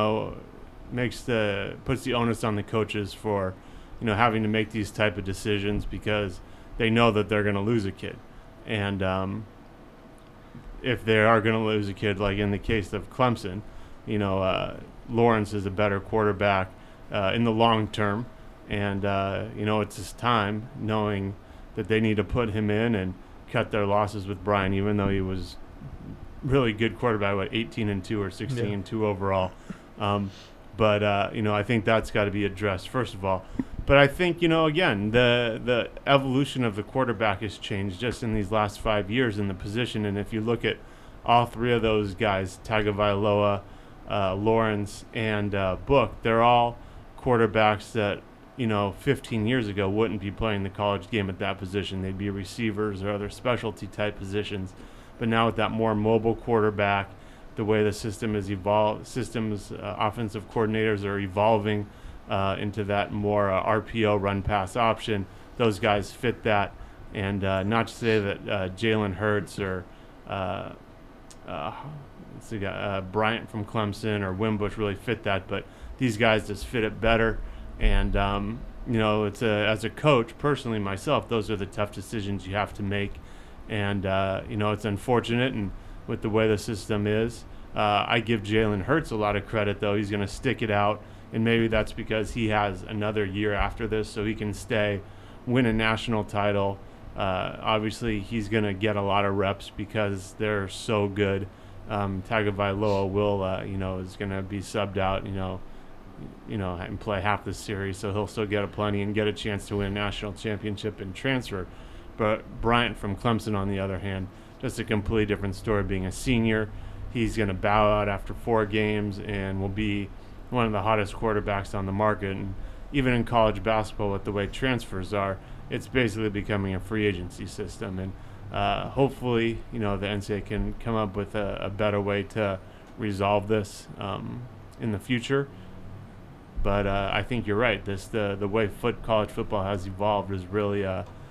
onus on the coaches for having to make these type of decisions because they know that they're going to lose a kid. And if they are going to lose a kid, like in the case of Clemson, Lawrence is a better quarterback in the long term, and it's his time, knowing that they need to put him in and cut their losses with Brian, even though he was really good quarterback, 18-2 or 16-2 overall. But I think that's got to be addressed first of all. But I think, again, the evolution of the quarterback has changed just in these last 5 years in the position. And if you look at all three of those guys, Tagovailoa, Lawrence, and Book, they're all quarterbacks that, 15 years ago wouldn't be playing the college game at that position. They'd be receivers or other specialty type positions. But now with that more mobile quarterback, the way the system is evolved, offensive coordinators are evolving into that more RPO run-pass option. Those guys fit that. And not to say that Jalen Hurts or Bryant from Clemson or Wimbush really fit that, but these guys just fit it better. And, as a coach, personally myself, those are the tough decisions you have to make. And, it's unfortunate and with the way the system is. I give Jalen Hurts a lot of credit, though. He's going to stick it out, and maybe that's because he has another year after this so he can stay, win a national title. Obviously, he's going to get a lot of reps because they're so good. Tagovailoa will, is going to be subbed out, and play half the series, so he'll still get a plenty and get a chance to win a national championship and transfer. But Bryant from Clemson, on the other hand, just a completely different story. Being a senior, he's going to bow out after 4 games and will be one of the hottest quarterbacks on the market. And even in college basketball, with the way transfers are, it's basically becoming a free agency system. And hopefully, the NCAA can come up with a better way to resolve this in the future. But I think you're right. The way college football has evolved has really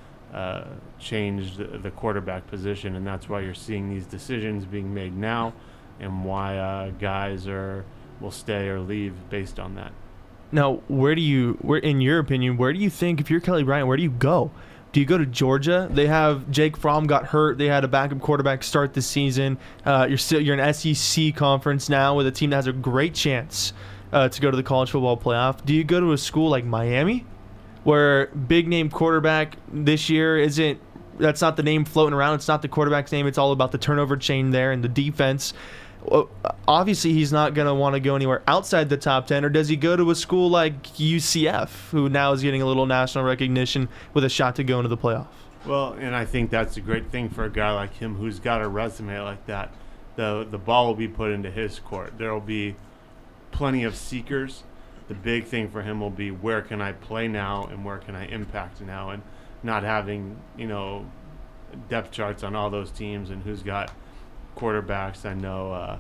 changed the quarterback position, and that's why you're seeing these decisions being made now, and why guys will stay or leave based on that. Now, in your opinion, where do you think, if you're Kelly Bryant, where do you go? Do you go to Georgia? They have Jake Fromm got hurt. They had a backup quarterback start the season. You're an SEC conference now with a team that has a great chance to go to the college football playoff. Do you go to a school like Miami, where big name quarterback this year that's not the name floating around. It's not the quarterback's name. It's all about the turnover chain there and the defense. Obviously, he's not going to want to go anywhere outside the top 10, or does he go to a school like UCF, who now is getting a little national recognition with a shot to go into the playoff? Well, and I think that's a great thing for a guy like him who's got a resume like that. The ball will be put into his court. There will be plenty of seekers. The big thing for him will be, where can I play now and where can I impact now, and not having, depth charts on all those teams and who's got quarterbacks. I know,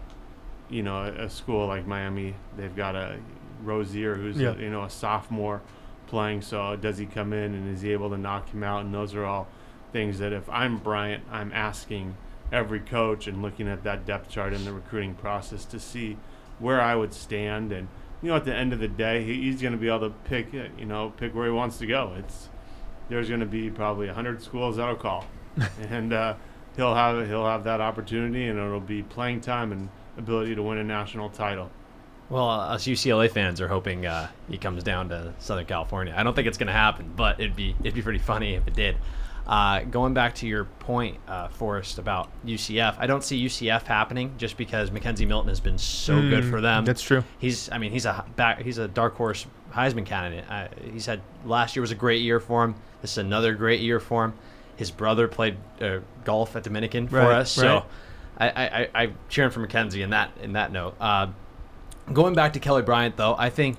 a school like Miami, they've got a Rozier who's a sophomore playing. So does he come in and is he able to knock him out? And those are all things that if I'm Bryant, I'm asking every coach and looking at that depth chart in the recruiting process to see where I would stand. And at the end of the day, he's going to be able to pick where he wants to go. There's going to be probably 100 schools that'll call, and he'll have that opportunity, and it'll be playing time and ability to win a national title. Well, us UCLA fans are hoping he comes down to Southern California. I don't think it's going to happen, but it'd be pretty funny if it did. Going back to your point, Forrest, about UCF, I don't see UCF happening just because Mackenzie Milton has been so good for them. That's true. He's a dark horse Heisman candidate. Last year was a great year for him. This is another great year for him. His brother played golf at Dominican for us, so I'm cheering for Mackenzie in that note. Going back to Kelly Bryant, though, I think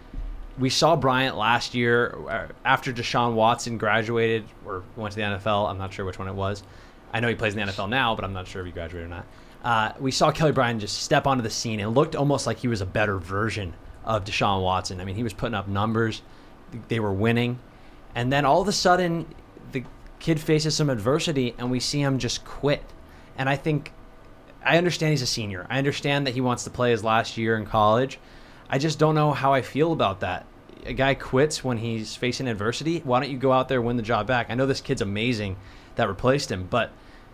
we saw Bryant last year after Deshaun Watson graduated or went to the NFL. I'm not sure which one it was. I know he plays in the NFL now, but I'm not sure if he graduated or not. We saw Kelly Bryant just step onto the scene and looked almost like he was a better version of Deshaun Watson. I mean, he was putting up numbers. They were winning. And then all of a sudden, the kid faces some adversity, and we see him just quit. And I understand he's a senior. I understand that he wants to play his last year in college. I just don't know how I feel about that. A guy quits when he's facing adversity. Why don't you go out there and win the job back? I know this kid's amazing that replaced him, but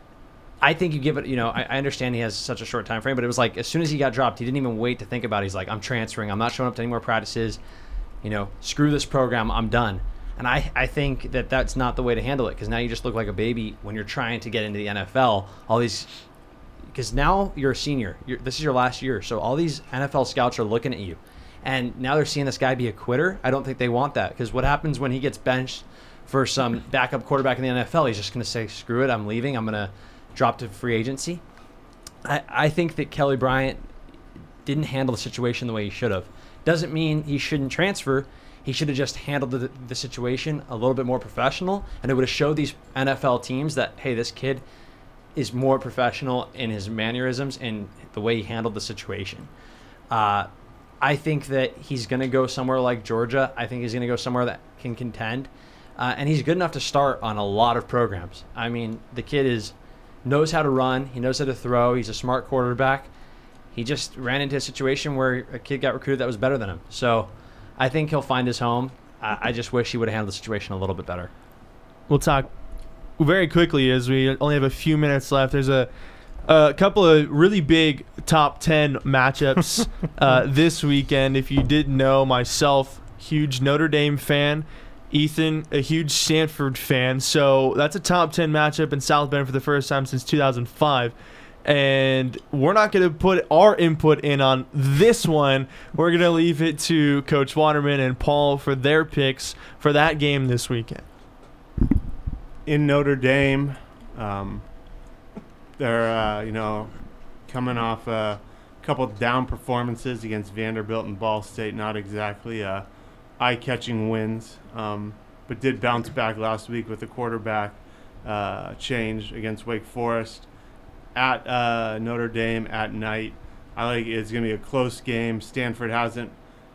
I think you give it, I understand he has such a short time frame, but it was like as soon as he got dropped, he didn't even wait to think about it. He's like, I'm transferring. I'm not showing up to any more practices. Screw this program. I'm done. And I think that that's not the way to handle it, because now you just look like a baby when you're trying to get into the NFL. All these because now you're a senior. This is your last year. So all these NFL scouts are looking at you. And now they're seeing this guy be a quitter. I don't think they want that, because what happens when he gets benched for some backup quarterback in the NFL? He's just going to say, screw it, I'm leaving. I'm going to drop to free agency. I think that Kelly Bryant didn't handle the situation the way he should have. Doesn't mean he shouldn't transfer. He should have just handled the situation a little bit more professional, and it would have showed these NFL teams that, hey, this kid is more professional in his mannerisms and the way he handled the situation. I think that he's going to go somewhere like Georgia. I think he's going to go somewhere that can contend. And he's good enough to start on a lot of programs. I mean, the kid knows how to run. He knows how to throw. He's a smart quarterback. He just ran into a situation where a kid got recruited that was better than him. So I think he'll find his home. I just wish he would have handled the situation a little bit better. We'll talk very quickly as we only have a few minutes left. There's a couple of really big top 10 matchups this weekend. If you didn't know, myself, huge Notre Dame fan. Ethan, a huge Stanford fan. So that's a top 10 matchup in South Bend for the first time since 2005. And we're not going to put our input in on this one. We're going to leave it to Coach Waterman and Paul for their picks for that game this weekend. In Notre Dame, they're coming off a couple down performances against Vanderbilt and Ball State. Not exactly eye-catching wins, but did bounce back last week with the quarterback change against Wake Forest. At Notre Dame at night, I like it's going to be a close game. Stanford hasn't,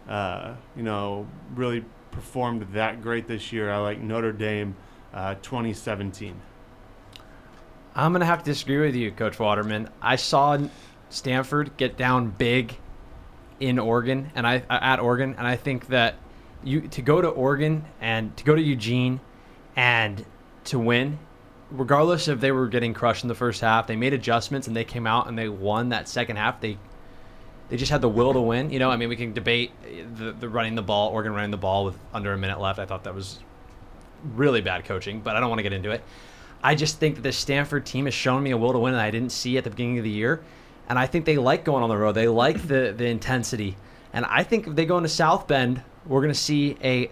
really performed that great this year. I like Notre Dame 2017. I'm going to have to disagree with you, Coach Waterman. I saw Stanford get down big in Oregon, and at Oregon, and I think that to go to Oregon and to go to Eugene and to win, regardless if they were getting crushed in the first half, they made adjustments and they came out and they won that second half. They just had the will to win. We can debate the running the ball, Oregon running the ball with under a minute left. I thought that was really bad coaching, but I don't want to get into it. I just think that the Stanford team has shown me a will to win that I didn't see at the beginning of the year. And I think they like going on the road. They like the intensity. And I think if they go into South Bend, we're going to see a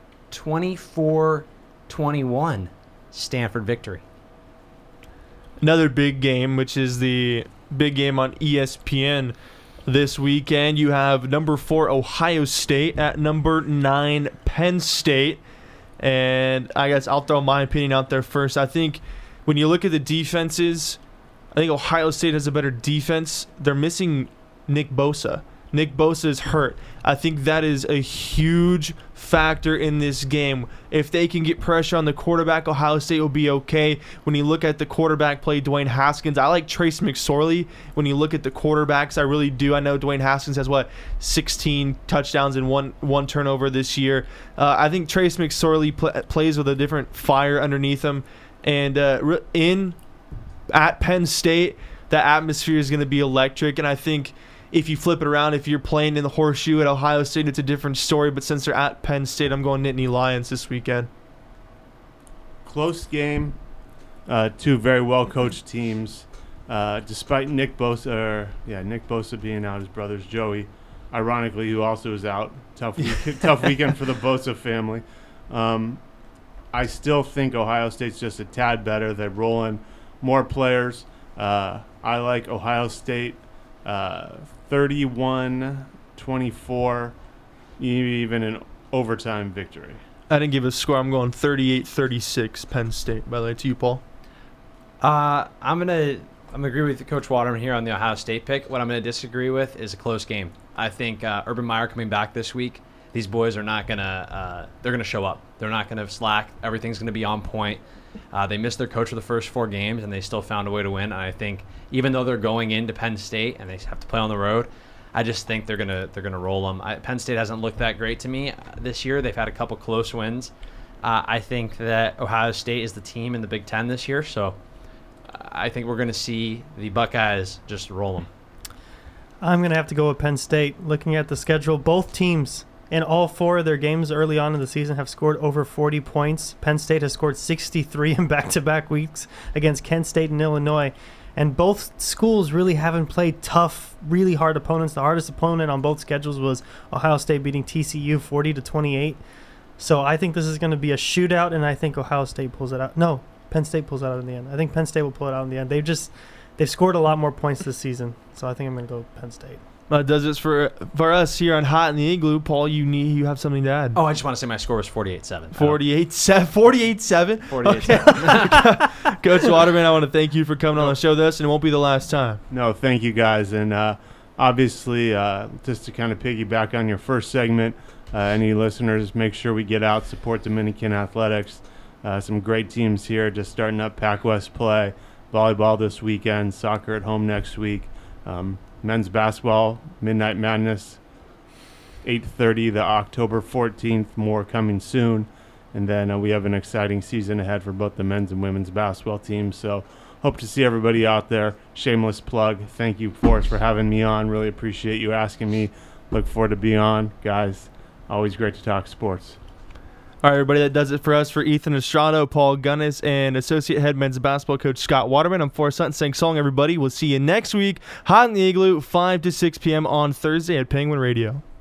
24-21 Stanford victory. Another big game, which is the big game on ESPN this weekend. You have number 4 Ohio State at number 9 Penn State. And I guess I'll throw my opinion out there first. I think when you look at the defenses, I think Ohio State has a better defense. They're missing Nick Bosa. Nick Bosa is hurt. I think that is a huge factor in this game. If they can get pressure on the quarterback, Ohio State will be okay. When you look at the quarterback play, Dwayne Haskins, I like Trace McSorley. When you look at the quarterbacks, I really do. I know Dwayne Haskins has, 16 touchdowns and one turnover this year. I think Trace McSorley plays with a different fire underneath him. And at Penn State, the atmosphere is going to be electric. And I think if you flip it around, if you're playing in the Horseshoe at Ohio State, it's a different story. But since they're at Penn State, I'm going Nittany Lions this weekend. Close game. Two very well-coached teams. Despite Nick Bosa being out, his brother's Joey, ironically, who also is out. Tough weekend for the Bosa family. I still think Ohio State's just a tad better. They're rolling more players. I like Ohio State 31-24, even an overtime victory. I didn't give a score. I'm going 38-36 Penn State. By the way, to you, Paul. I'm gonna agree with Coach Waterman here on the Ohio State pick. What I'm gonna disagree with is a close game. I think Urban Meyer coming back this week, these boys are not gonna they're gonna show up. They're not gonna slack. Everything's gonna be on point. They missed their coach for the first 4 games, and they still found a way to win. And I think even though they're going into Penn State and they have to play on the road, I just think they're gonna roll them. Penn State hasn't looked that great to me this year. They've had a couple close wins. I think that Ohio State is the team in the Big Ten this year, so I think we're going to see the Buckeyes just roll them. I'm going to have to go with Penn State. Looking at the schedule, both teams in all 4 of their games early on in the season have scored over 40 points. Penn State has scored 63 in back-to-back weeks against Kent State and Illinois. And both schools really haven't played tough, really hard opponents. The hardest opponent on both schedules was Ohio State beating TCU 40-28. So I think this is going to be a shootout, and I think Ohio State pulls it out. No, Penn State pulls it out in the end. I think Penn State will pull it out in the end. They've scored a lot more points this season, so I think I'm going to go Penn State. Does this for us here on Hot in the Igloo. Paul, you have something to add? Oh, I just want to say my score was 48-7. 48-7? 48-7. Coach Waterman, I want to thank you for coming on the show with us, and it won't be the last time. No, thank you guys. And obviously, just to kind of piggyback on your first segment, any listeners, make sure we get out, support Dominican athletics. Some great teams here just starting up Pac West play. Volleyball this weekend, soccer at home next week. Men's basketball, Midnight Madness, 8:30, the October 14th, more coming soon. And then we have an exciting season ahead for both the men's and women's basketball teams. So hope to see everybody out there. Shameless plug. Thank you, Forrest, for having me on. Really appreciate you asking me. Look forward to being on. Guys, always great to talk sports. All right, everybody, that does it for us. For Ethan Estrado, Paul Gunnis, and Associate Head Men's Basketball Coach Scott Waterman, I'm Forrest Sutton saying so long, everybody. We'll see you next week. Hot in the Igloo, 5 to 6 p.m. on Thursday at Penguin Radio.